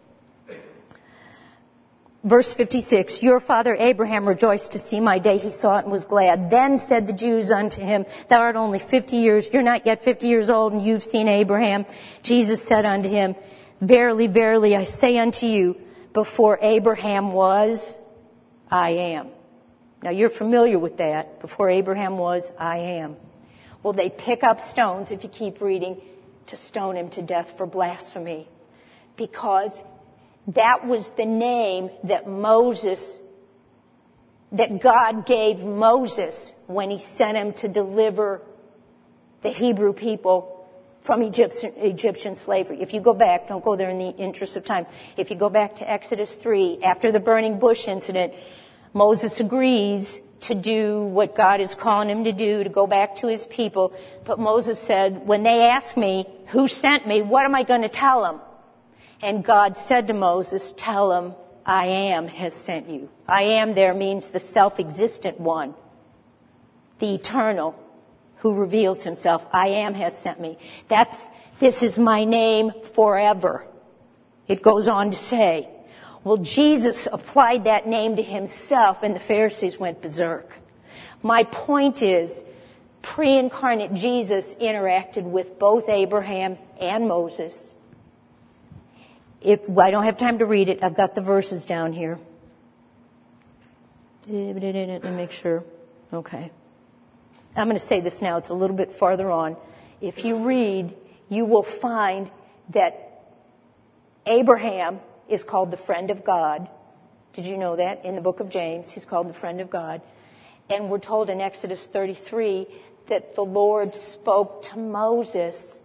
Verse fifty-six, your father Abraham rejoiced to see my day. He saw it and was glad. Then said the Jews unto him, thou art only fifty years, you're not yet fifty years old, and you've seen Abraham. Jesus said unto him, verily, verily, I say unto you, before Abraham was, I am. Now you're familiar with that. Before Abraham was, I am. Well, they pick up stones, if you keep reading, to stone him to death for blasphemy. Because that was the name that Moses, that God gave Moses when he sent him to deliver the Hebrew people from Egyptian, Egyptian slavery. If you go back, don't go there in the interest of time. If you go back to Exodus three, after the burning bush incident, Moses agrees to do what God is calling him to do, to go back to his people. But Moses said, when they ask me who sent me, what am I going to tell them? And God said to Moses, tell him, I am has sent you. I am there means the self-existent one, the eternal who reveals himself. I am has sent me. That's, this is my name forever. It goes on to say, well, Jesus applied that name to himself and the Pharisees went berserk. My point is, pre-incarnate Jesus interacted with both Abraham and Moses. If, I don't have time to read it. I've got the verses down here. Let me make sure. Okay. I'm going to say this now. It's a little bit farther on. If you read, you will find that Abraham is called the friend of God. Did you know that? In the book of James, he's called the friend of God. And we're told in Exodus thirty-three that the Lord spoke to Moses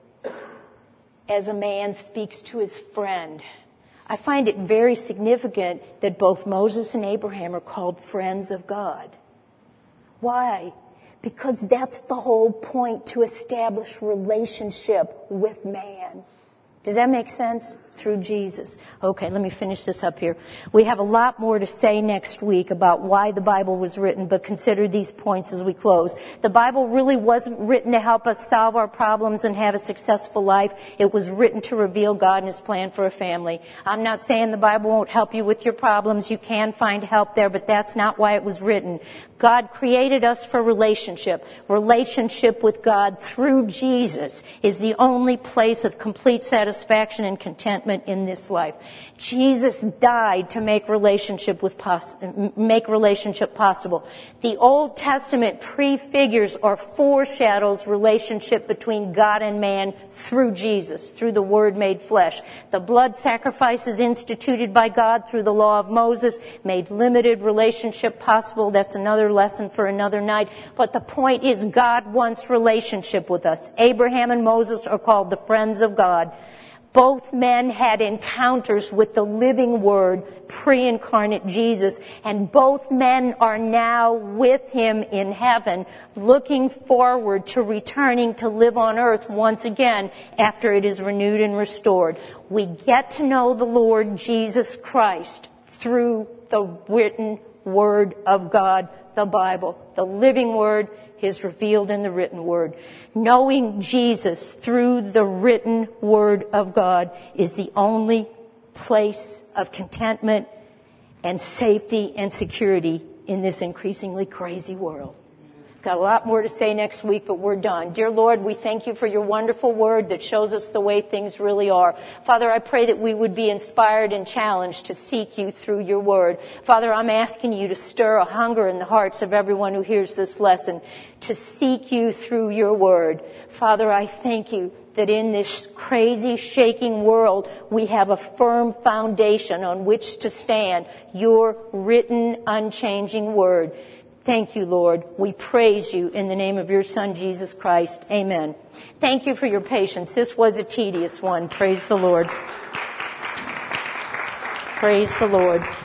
as a man speaks to his friend. I find it very significant that both Moses and Abraham are called friends of God. Why? Because that's the whole point, to establish relationship with man. Does that make sense? Through Jesus. Okay, let me finish this up here. We have a lot more to say next week about why the Bible was written, but consider these points as we close. The Bible really wasn't written to help us solve our problems and have a successful life. It was written to reveal God and His plan for a family. I'm not saying the Bible won't help you with your problems. You can find help there, but that's not why it was written. God created us for relationship. Relationship with God through Jesus is the only place of complete satisfaction and contentment in this life. Jesus died to make relationship with pos- make relationship possible. The Old Testament prefigures or foreshadows relationship between God and man through Jesus, through the Word made flesh. The blood sacrifices instituted by God through the law of Moses made limited relationship possible. That's another lesson for another night. But the point is, God wants relationship with us. Abraham and Moses are called the friends of God. Both men had encounters with the living Word, pre-incarnate Jesus, and both men are now with Him in heaven, looking forward to returning to live on earth once again after it is renewed and restored. We get to know the Lord Jesus Christ through the written Word of God, the Bible. The living Word is revealed in the written Word. Knowing Jesus through the written Word of God is the only place of contentment and safety and security in this increasingly crazy world. Got a lot more to say next week, but we're done. Dear Lord, we thank you for your wonderful word that shows us the way things really are. Father, I pray that we would be inspired and challenged to seek you through your word. Father, I'm asking you to stir a hunger in the hearts of everyone who hears this lesson to seek you through your word. Father, I thank you that in this crazy, shaking world, we have a firm foundation on which to stand, your written, unchanging word. Thank you, Lord. We praise you in the name of your Son, Jesus Christ. Amen. Thank you for your patience. This was a tedious one. Praise the Lord. Praise the Lord.